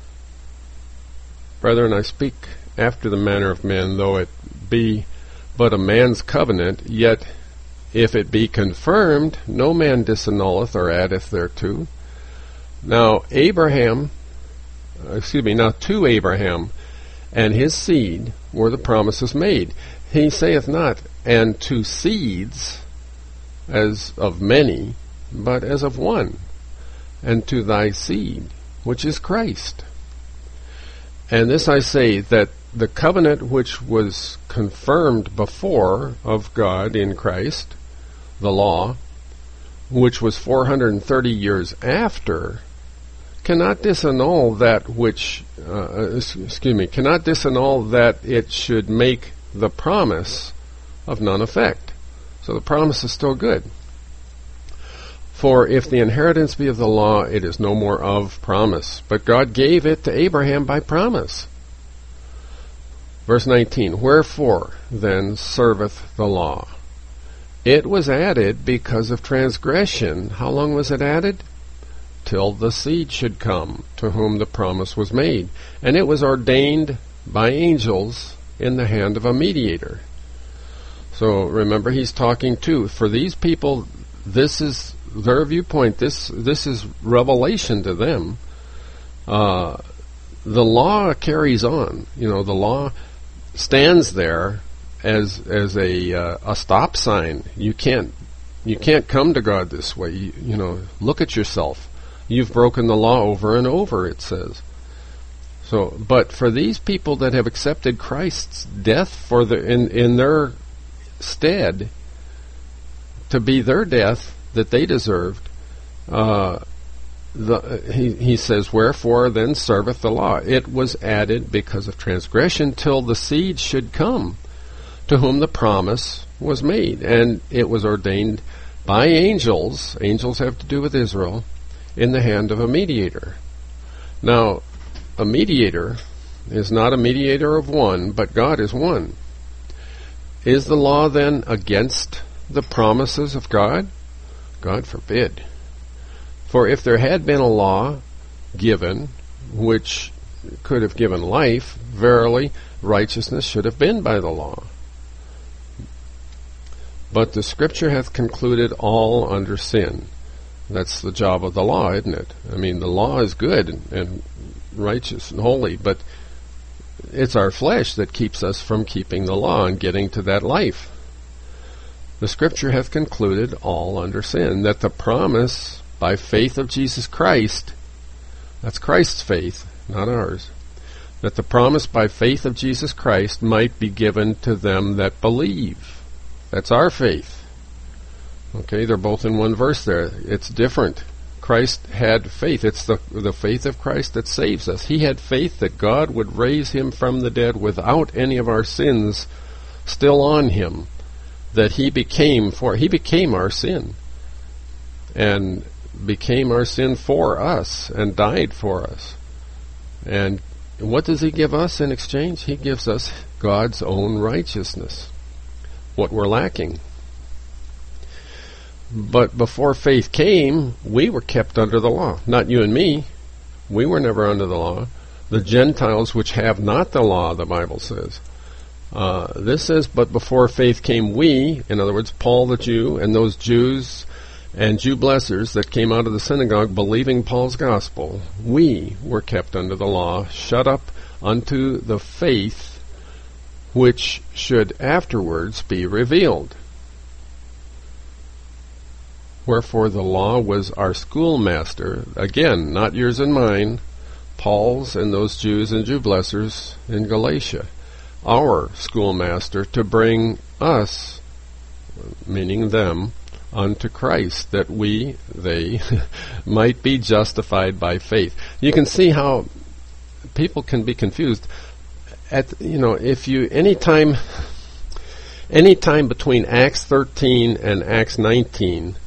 Brethren, I speak after the manner of men, though it be but a man's covenant, yet if it be confirmed, no man disannulleth or addeth thereto. Now Abraham, excuse me, now to Abraham and his seed were the promises made. He saith not, and to seeds, as of many, but as of one, and to thy seed, which is Christ. And this I say, that the covenant which was confirmed before of God in Christ, the law, which was four hundred thirty years after, cannot disannul that which, uh, excuse me, cannot disannul that it should make the promise of none effect. So the promise is still good. For if the inheritance be of the law, it is no more of promise. But God gave it to Abraham by promise. Verse nineteen, wherefore then serveth the law? It was added because of transgression. How long was it added? Till the seed should come, to whom the promise was made. And it was ordained by angels in the hand of a mediator. So remember, he's talking to, for these people, this is their viewpoint. This this is revelation to them. Uh, the law carries on. You know, the law stands there as as a uh, a stop sign. You can't you can't come to God this way. You, you know, look at yourself. You've broken the law over and over, it says. So, but for these people that have accepted Christ's death for the in in their stead, to be their death that they deserved, uh, the, he, he says, wherefore then serveth the law? It was added because of transgression, till the seed should come, to whom the promise was made. And it was ordained by angels, angels have to do with Israel, in the hand of a mediator. Now, a mediator is not a mediator of one, but God is one. Is the law then against the promises of God? God forbid. For if there had been a law given which could have given life, verily righteousness should have been by the law. But the Scripture hath concluded all under sin. That's the job of the law, isn't it? I mean, the law is good and, and righteous and holy, but it's our flesh that keeps us from keeping the law and getting to that life. The Scripture hath concluded all under sin, that the promise by faith of Jesus Christ, that's Christ's faith, not ours, that the promise by faith of Jesus Christ might be given to them that believe. That's our faith. Okay, they're both in one verse there. It's different. Christ had faith. It's the the faith of Christ that saves us. He had faith that God would raise him from the dead without any of our sins still on him. That he became for he became our sin. And became our sin for us and died for us. And what does he give us in exchange? He gives us God's own righteousness. What we're lacking. But before faith came, we were kept under the law. Not you and me. We were never under the law. The Gentiles which have not the law, the Bible says. Uh, this says, but before faith came we, in other words, Paul the Jew, and those Jews and Jew blessers that came out of the synagogue believing Paul's gospel, we were kept under the law, shut up unto the faith which should afterwards be revealed. Wherefore the law was our schoolmaster, again, not yours and mine, Paul's and those Jews and Jew blessers in Galatia, our schoolmaster to bring us, meaning them, unto Christ, that we, they, might be justified by faith. You can see how people can be confused. At you know, if you any time, any time between Acts thirteen and Acts nineteen,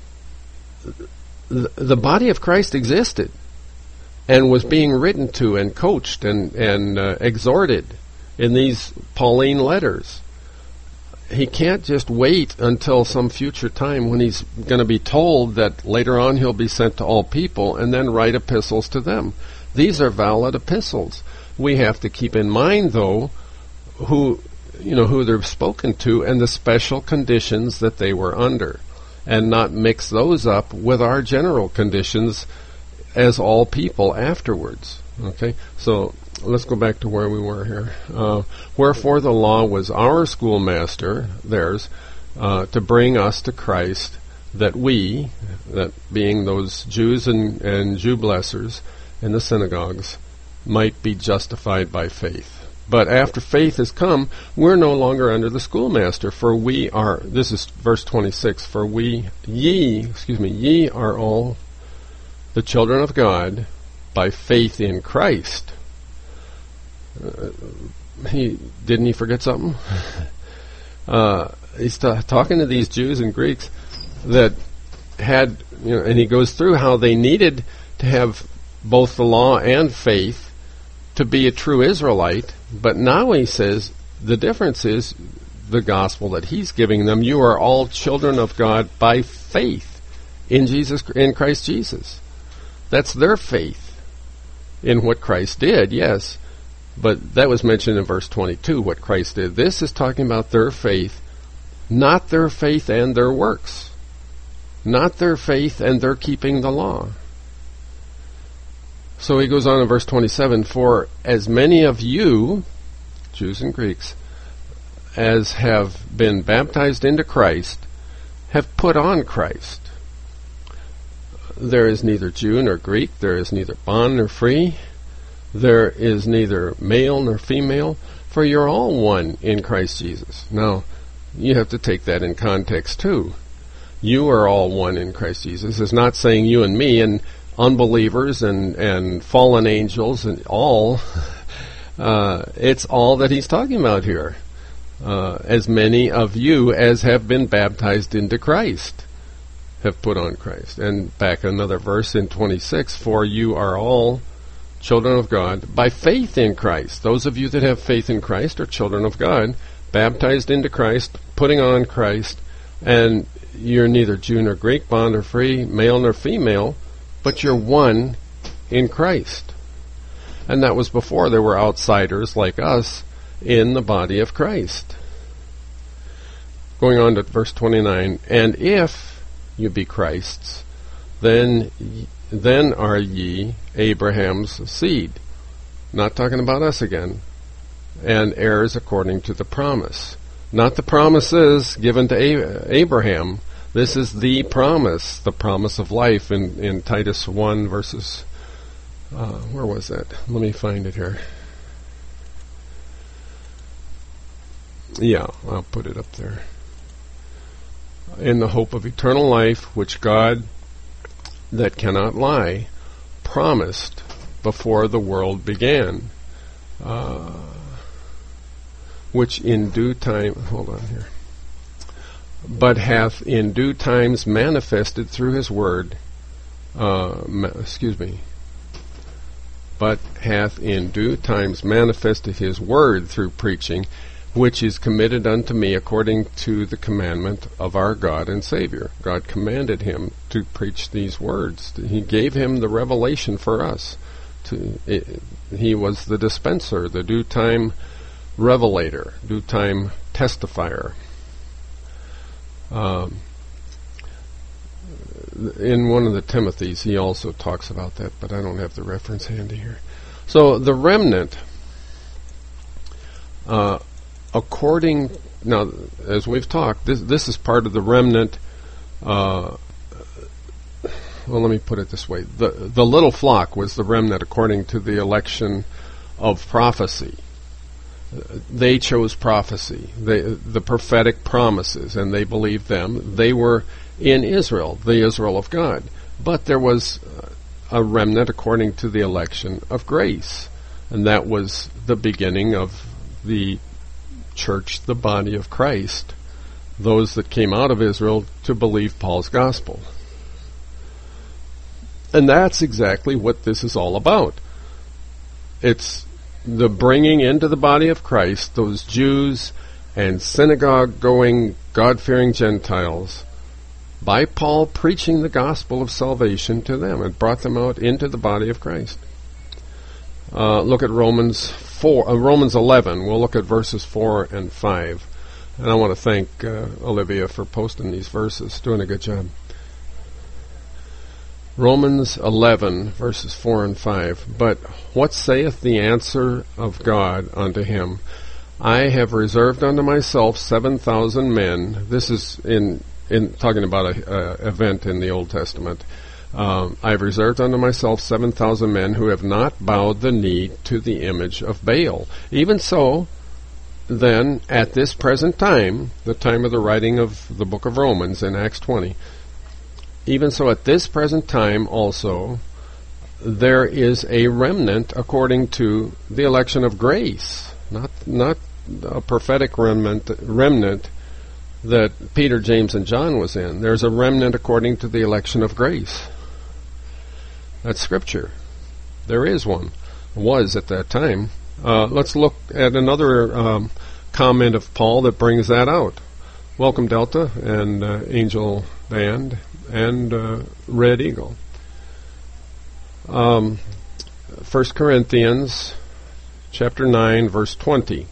the, the body of Christ existed and was being written to and coached and and uh, exhorted in these Pauline letters. He can't just wait until some future time when he's going to be told that later on he'll be sent to all people and then write epistles to them. These are valid epistles. We have to keep in mind, though, who you know who they're spoken to and the special conditions that they were under, and not mix those up with our general conditions as all people afterwards. Okay, so let's go back to where we were here. Uh, Wherefore the law was our schoolmaster, theirs, uh, to bring us to Christ, that we, that being those Jews and, and Jew blessers in the synagogues, might be justified by faith. But after faith has come, we're no longer under the schoolmaster, for we are, this is verse twenty-six, for we, ye, excuse me, ye are all the children of God by faith in Christ. Uh, he didn't he forget something? uh, he's t- talking to these Jews and Greeks that had, you know, and he goes through how they needed to have both the law and faith to be a true Israelite. But now he says the difference is the gospel that he's giving them. You are all children of God by faith in Jesus, in Christ Jesus. That's their faith in what Christ did, yes. But that was mentioned in verse twenty-two, what Christ did. This is talking about their faith, not their faith and their works. Not their faith and their keeping the law. So he goes on in verse twenty-seven, for as many of you, Jews and Greeks, as have been baptized into Christ, have put on Christ. There is neither Jew nor Greek, there is neither bond nor free, there is neither male nor female, for you're all one in Christ Jesus. Now, you have to take that in context too. You are all one in Christ Jesus. It's not saying you and me and unbelievers and, and fallen angels and all. Uh, it's all that he's talking about here. Uh, as many of you as have been baptized into Christ have put on Christ. And back another verse in twenty-six, for you are all children of God by faith in Christ. Those of you that have faith in Christ are children of God, baptized into Christ, putting on Christ, and you're neither Jew nor Greek, bond or free, male nor female, but you're one in Christ. And that was before there were outsiders like us in the body of Christ. Going on to verse twenty-nine, and if you be Christ's, then then are ye Abraham's seed. Not talking about us again. And heirs according to the promise. Not the promises given to A- Abraham. This is the promise, the promise of life in, in Titus one verses, uh, where was that? Let me find it here. Yeah, I'll put it up there. In the hope of eternal life, which God, that cannot lie, promised before the world began, uh, which in due time, hold on here, but hath in due times manifested through his word, uh, ma- excuse me, but hath in due times manifested his word through preaching, which is committed unto me according to the commandment of our God and Savior. God commanded him to preach these words. He gave him the revelation for us. To, it, he was the dispenser, the due time revelator, due time testifier. Um, in one of the Timothys, he also talks about that, but I don't have the reference handy here. So the remnant, uh, according, now, as we've talked, this, this is part of the remnant. Uh, well, let me put it this way. The, the little flock was the remnant according to the election of prophecy. They chose prophecy, they, the prophetic promises, and they believed them. They were in Israel, the Israel of God. But there was a remnant according to the election of grace, and that was the beginning of the church, the body of Christ, those that came out of Israel to believe Paul's gospel. And that's exactly what this is all about. It's the bringing into the body of Christ those Jews and synagogue-going, God-fearing Gentiles by Paul preaching the gospel of salvation to them and brought them out into the body of Christ. Uh, look at Romans four, uh, Romans eleven. We'll look at verses four and five. And I want to thank uh, Olivia for posting these verses, doing a good job. Romans eleven, verses four and five. But what saith the answer of God unto him? I have reserved unto myself seven thousand men. This is in in talking about a uh, event in the Old Testament. Um, I have reserved unto myself seven thousand men who have not bowed the knee to the image of Baal. Even so, then, at this present time, the time of the writing of the book of Romans in Acts twenty, even so at this present time also, there is a remnant according to the election of grace, not not a prophetic remnant, remnant that Peter, James, and John was in. There's a remnant according to the election of grace. That's Scripture. There is one. Was at that time. Uh, let's look at another um, comment of Paul that brings that out. Welcome, Delta, and uh, Angel Band, and uh, Red Eagle. Um, First Corinthians chapter nine, verse twenty.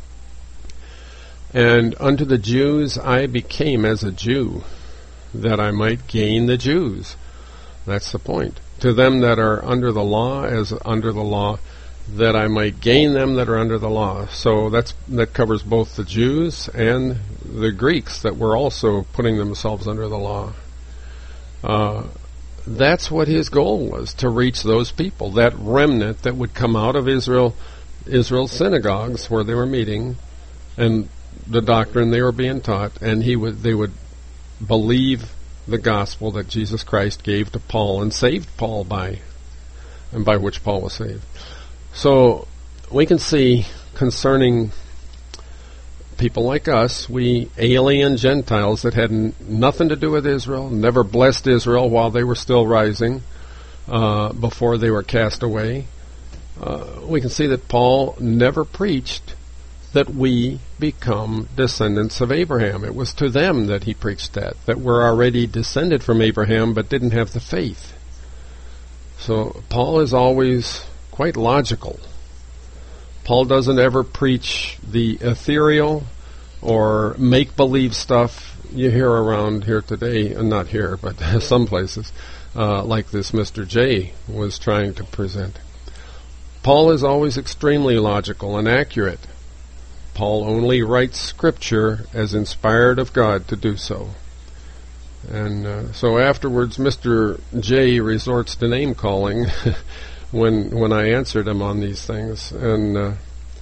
And unto the Jews I became as a Jew, that I might gain the Jews. That's the point. To them that are under the law, as under the law, that I might gain them that are under the law. So that's that covers both the Jews and the Greeks that were also putting themselves under the law. Uh, that's what his goal was, to reach those people, that remnant that would come out of Israel, Israel's synagogues where they were meeting, and the doctrine they were being taught, and he would they would believe the gospel that Jesus Christ gave to Paul and saved Paul by, and by which Paul was saved. So we can see concerning people like us, we alien Gentiles that had n- nothing to do with Israel, never blessed Israel while they were still rising, uh, before they were cast away. Uh, we can see that Paul never preached that we become descendants of Abraham. It was to them that he preached that, that we're already descended from Abraham but didn't have the faith. So Paul is always quite logical. Paul doesn't ever preach the ethereal or make-believe stuff you hear around here today, and not here, but some places, uh, like this Mister J was trying to present. Paul is always extremely logical and accurate. Paul only writes Scripture as inspired of God to do so. And uh, so afterwards, Mister J resorts to name-calling when when I answered him on these things. And uh,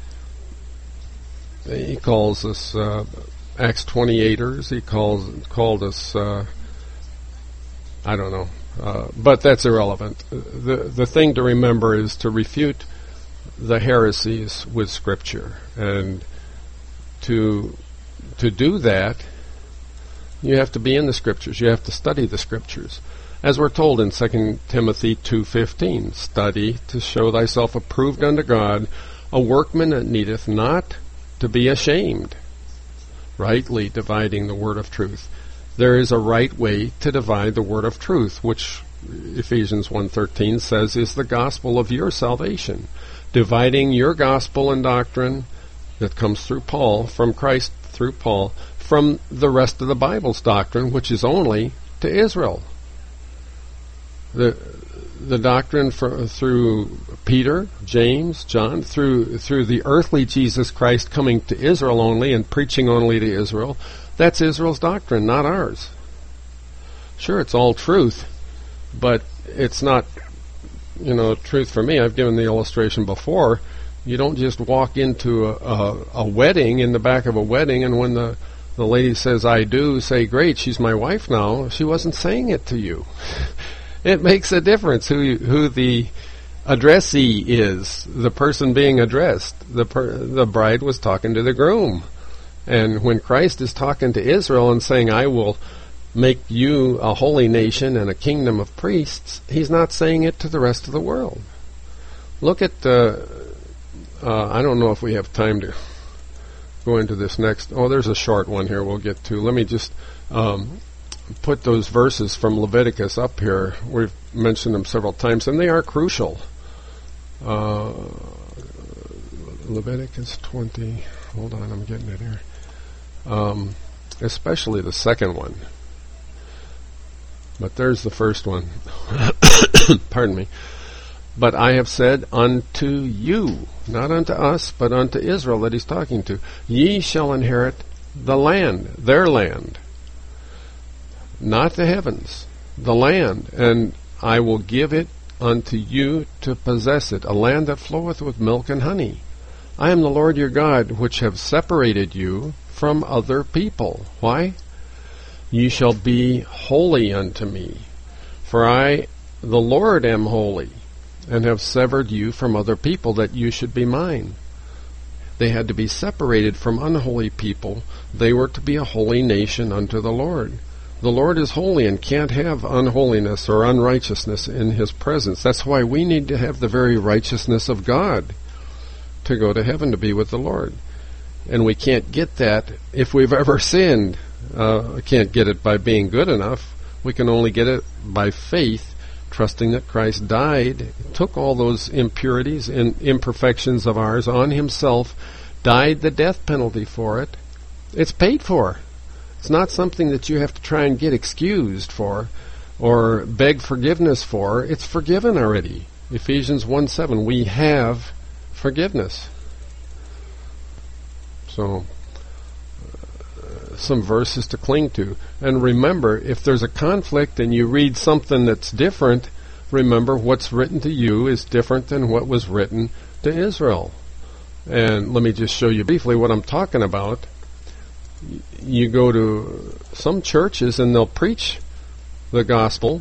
he calls us uh, Acts twenty-eighters. He calls called us, uh, I don't know, uh, but that's irrelevant. The, the thing to remember is to refute the heresies with Scripture. And To to do that, you have to be in the Scriptures. You have to study the Scriptures. As we're told in Second Timothy two fifteen, study to show thyself approved unto God, a workman that needeth not to be ashamed, rightly dividing the word of truth. There is a right way to divide the word of truth, which Ephesians one thirteen says is the gospel of your salvation, dividing your gospel and doctrine that comes through Paul, from Christ through Paul, from the rest of the Bible's doctrine, which is only to Israel. The the doctrine for, through Peter, James, John, through through the earthly Jesus Christ coming to Israel only and preaching only to Israel, that's Israel's doctrine, not ours. Sure, it's all truth, but it's not, you know, truth for me. I've given the illustration before. You don't just walk into a, a, a wedding, in the back of a wedding, and when the, the lady says, I do, say, great, she's my wife now. She wasn't saying it to you. It makes a difference who who the addressee is, the person being addressed. The per, the bride was talking to the groom. And when Christ is talking to Israel and saying, I will make you a holy nation and a kingdom of priests, he's not saying it to the rest of the world. Look at, uh, uh, I don't know if we have time to go into this next. Oh, there's a short one here we'll get to. Let me just um, put those verses from Leviticus up here. We've mentioned them several times, and they are crucial. Uh, Leviticus twenty. Hold on, I'm getting it here. Um, especially the second one. But there's the first one. Pardon me. But I have said unto you, not unto us, but unto Israel that he's talking to, ye shall inherit the land, their land, not the heavens, the land, and I will give it unto you to possess it, a land that floweth with milk and honey. I am the Lord your God, which have separated you from other people. Why? Ye shall be holy unto me, for I, the Lord, am holy, and have severed you from other people, that you should be mine. They had to be separated from unholy people. They were to be a holy nation unto the Lord. The Lord is holy and can't have unholiness or unrighteousness in his presence. That's why we need to have the very righteousness of God to go to heaven to be with the Lord. And we can't get that if we've ever sinned. Uh, we can't get it by being good enough. We can only get it by faith, trusting that Christ died, took all those impurities and imperfections of ours on himself, died the death penalty for it. It's paid for. It's not something that you have to try and get excused for or beg forgiveness for. It's forgiven already. Ephesians one seven, we have forgiveness. So, uh, some verses to cling to. And remember, if there's a conflict and you read something that's different, remember what's written to you is different than what was written to Israel. And let me just show you briefly what I'm talking about. You go to some churches and they'll preach the gospel,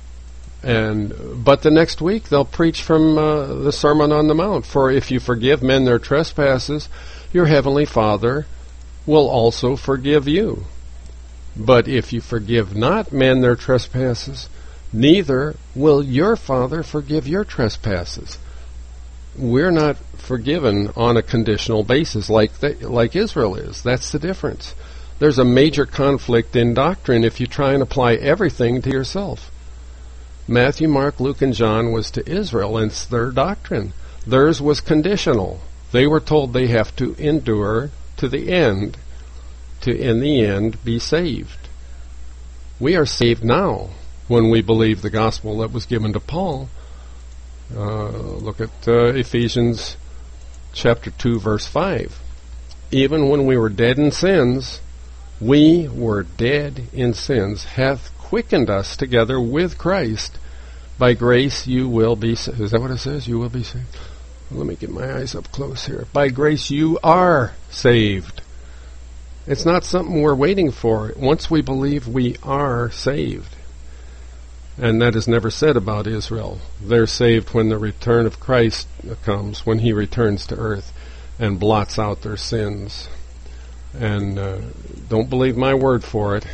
and but the next week they'll preach from uh, the Sermon on the Mount. For if you forgive men their trespasses, your heavenly Father will also forgive you. But if you forgive not men their trespasses, neither will your Father forgive your trespasses. We're not forgiven on a conditional basis like the, like Israel is. That's the difference. There's a major conflict in doctrine if you try and apply everything to yourself. Matthew, Mark, Luke, and John was to Israel, and it's their doctrine. Theirs was conditional. They were told they have to endure to the end, to in the end be saved. We are saved now when we believe the gospel that was given to Paul. Uh, look at uh, Ephesians chapter two, verse five. Even when we were dead in sins, we were dead in sins, hath quickened us together with Christ. By grace you will be saved. Is that what it says? You will be saved? Let me get my eyes up close here. By grace you are saved. It's not something we're waiting for. Once we believe, we are saved. And that is never said about Israel. They're saved when the return of Christ comes, when he returns to earth and blots out their sins. And uh, don't believe my word for it.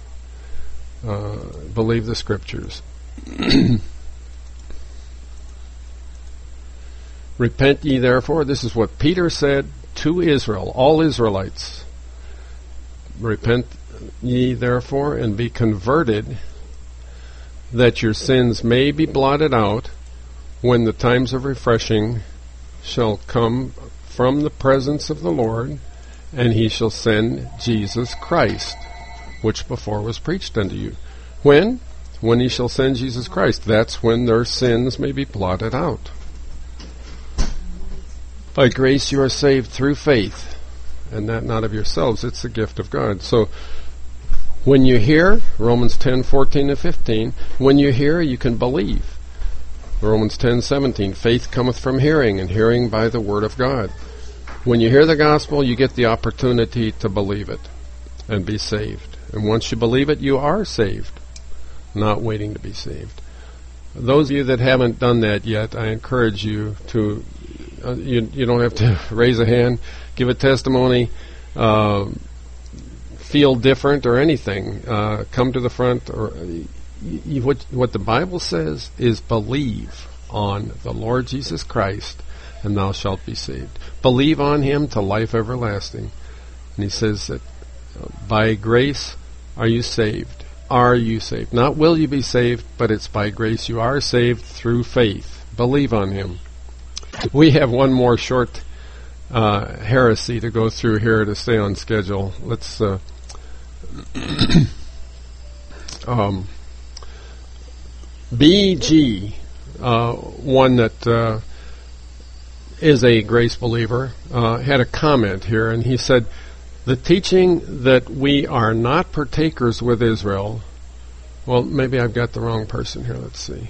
Uh, believe the Scriptures. Repent ye therefore. This is what Peter said to Israel, all Israelites, repent ye therefore and be converted, that your sins may be blotted out, when the times of refreshing shall come from the presence of the Lord, and he shall send Jesus Christ, which before was preached unto you. When? When he shall send Jesus Christ. That's when their sins may be blotted out. By grace you are saved through faith, and that not of yourselves. It's the gift of God. So, when you hear, Romans ten, fourteen, and fifteen, when you hear, you can believe. Romans ten, seventeen, faith cometh from hearing, and hearing by the word of God. When you hear the gospel, you get the opportunity to believe it and be saved. And once you believe it, you are saved, not waiting to be saved. Those of you that haven't done that yet, I encourage you to, uh, you, you don't have to raise a hand, give a testimony, uh, feel different or anything. Uh, come to the front. Or uh, you, what, what the Bible says is believe on the Lord Jesus Christ, and thou shalt be saved. Believe on him to life everlasting. And he says that uh, by grace are you saved. Are you saved? Not will you be saved, but it's by grace you are saved through faith. Believe on him. We have one more short uh, heresy to go through here to stay on schedule. Let's uh, um, B G, uh, one that uh, is a grace believer, uh, had a comment here, and he said, the teaching that we are not partakers with Israel, well, maybe I've got the wrong person here, let's see.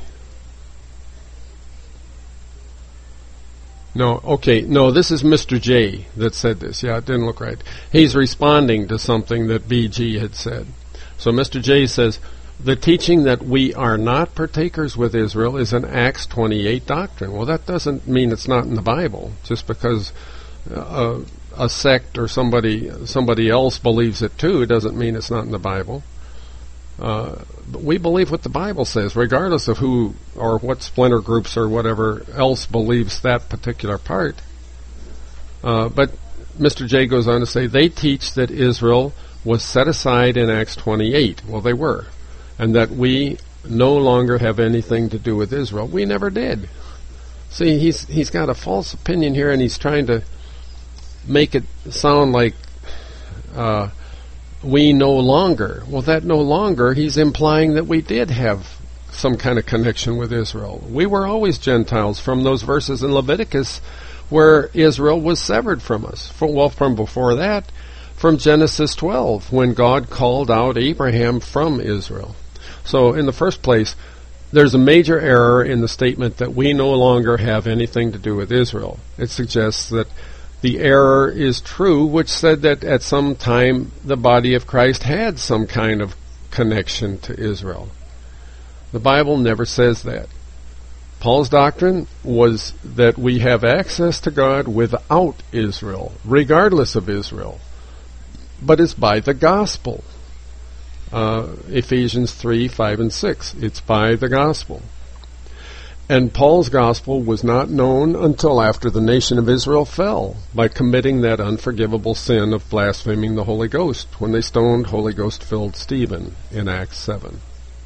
No, okay, no, this is Mister J that said this. Yeah, it didn't look right. He's responding to something that B G had said. So Mister J says, the teaching that we are not partakers with Israel is an Acts twenty-eight doctrine. Well, that doesn't mean it's not in the Bible. Just because uh, a sect or somebody somebody else believes it too doesn't mean it's not in the Bible. Uh, but we believe what the Bible says, regardless of who or what splinter groups or whatever else believes that particular part. Uh, but Mister J goes on to say, they teach that Israel was set aside in Acts twenty-eight. Well, they were. And that we no longer have anything to do with Israel. We never did. See, he's he's got a false opinion here, and he's trying to make it sound like uh, we no longer. Well, that no longer, he's implying that we did have some kind of connection with Israel. We were always Gentiles from those verses in Leviticus where Israel was severed from us. From, well, from before that, from Genesis twelve, when God called out Abraham from Israel. So, in the first place, there's a major error in the statement that we no longer have anything to do with Israel. It suggests that the error is true, which said that at some time the body of Christ had some kind of connection to Israel. The Bible never says that. Paul's doctrine was that we have access to God without Israel, regardless of Israel. But it's by the gospel. Uh, Ephesians three, five, and six. It's by the gospel. And Paul's gospel was not known until after the nation of Israel fell by committing that unforgivable sin of blaspheming the Holy Ghost when they stoned Holy Ghost-filled Stephen in Acts seven.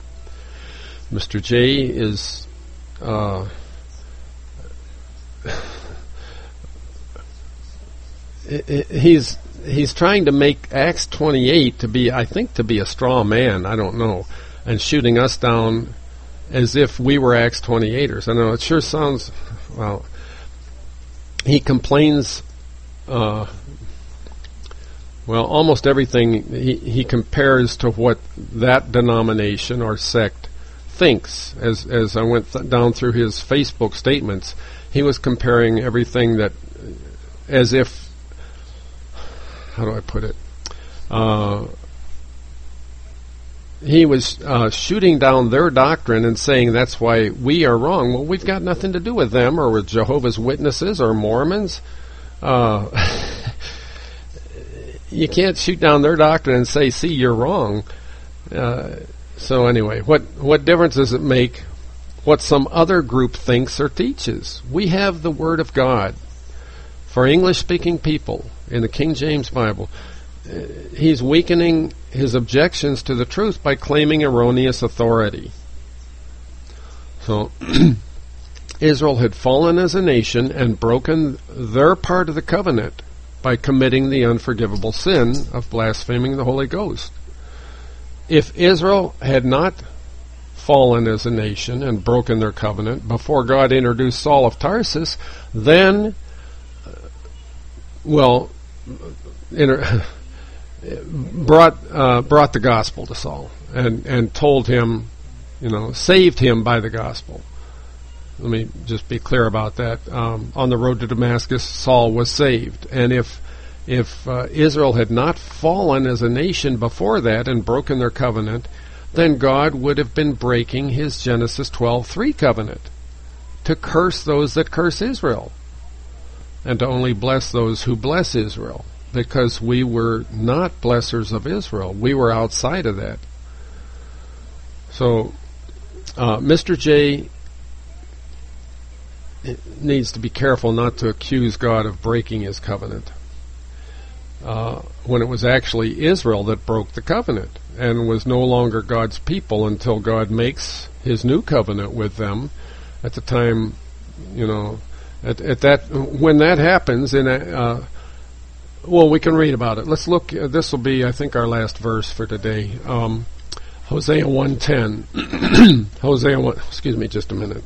Mister J is uh, he's he's trying to make Acts twenty-eight to be, I think, to be a straw man. I don't know, and shooting us down as if we were Acts twenty-eighters. I know it sure sounds, well, he complains, uh, well, almost everything he, he compares to what that denomination or sect thinks. As as I went th- down through his Facebook statements, he was comparing everything that, as if, how do I put it, uh, he was uh, shooting down their doctrine and saying that's why we are wrong. Well, we've got nothing to do with them or with Jehovah's Witnesses or Mormons. Uh, you can't shoot down their doctrine and say, see, you're wrong. Uh, so anyway, what, what difference does it make what some other group thinks or teaches? We have the Word of God. For English-speaking people in the King James Bible, he's weakening his objections to the truth by claiming erroneous authority. So, Israel had fallen as a nation and broken their part of the covenant by committing the unforgivable sin of blaspheming the Holy Ghost. If Israel had not fallen as a nation and broken their covenant before God introduced Saul of Tarsus, then, well, inter- brought uh, brought the gospel to Saul and and told him, you know, saved him by the gospel. Let me just be clear about that. Um, on the road to Damascus, Saul was saved, and if if uh, Israel had not fallen as a nation before that and broken their covenant, then God would have been breaking his Genesis twelve three covenant to curse those that curse Israel and to only bless those who bless Israel, because we were not blessers of Israel. We were outside of that. So uh, Mister J needs to be careful not to accuse God of breaking his covenant, uh, when it was actually Israel that broke the covenant and was no longer God's people until God makes his new covenant with them. At the time, you know, at, at that when that happens, in a, uh, well, we can read about it. Let's look. Uh, this will be, I think, our last verse for today. Um, Hosea one ten. Hosea one. Excuse me, just a minute.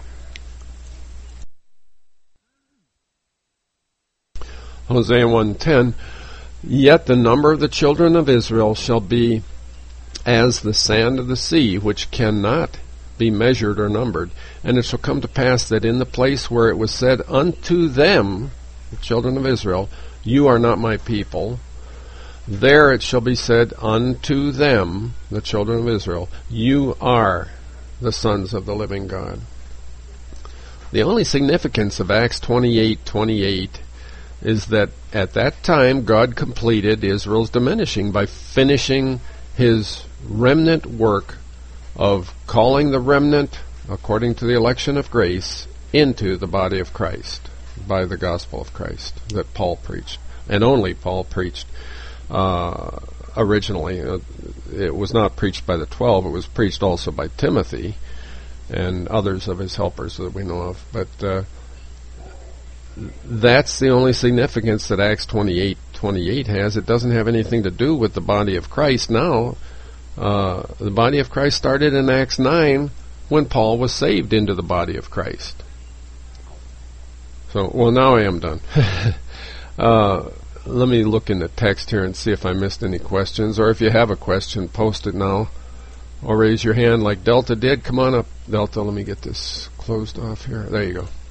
Hosea one ten. Yet the number of the children of Israel shall be as the sand of the sea, which cannot be measured or numbered. And it shall come to pass that in the place where it was said unto them, the children of Israel, you are not my people, there it shall be said unto them, the children of Israel, you are the sons of the living God. The only significance of Acts twenty-eight twenty-eight is that at that time God completed Israel's diminishing by finishing his remnant work of calling the remnant, according to the election of grace, into the body of Christ by the gospel of Christ that Paul preached, and only Paul preached uh, originally. Uh, it was not preached by the twelve, it was preached also by Timothy and others of his helpers that we know of. But uh, that's the only significance that Acts twenty-eight twenty-eight has. It doesn't have anything to do with the body of Christ now. Uh, the body of Christ started in Acts nine when Paul was saved into the body of Christ. So, well, now I am done. uh, let me look in the text here and see if I missed any questions. Or if you have a question, post it now. Or raise your hand like Delta did. Come on up, Delta. Let me get this closed off here. There you go.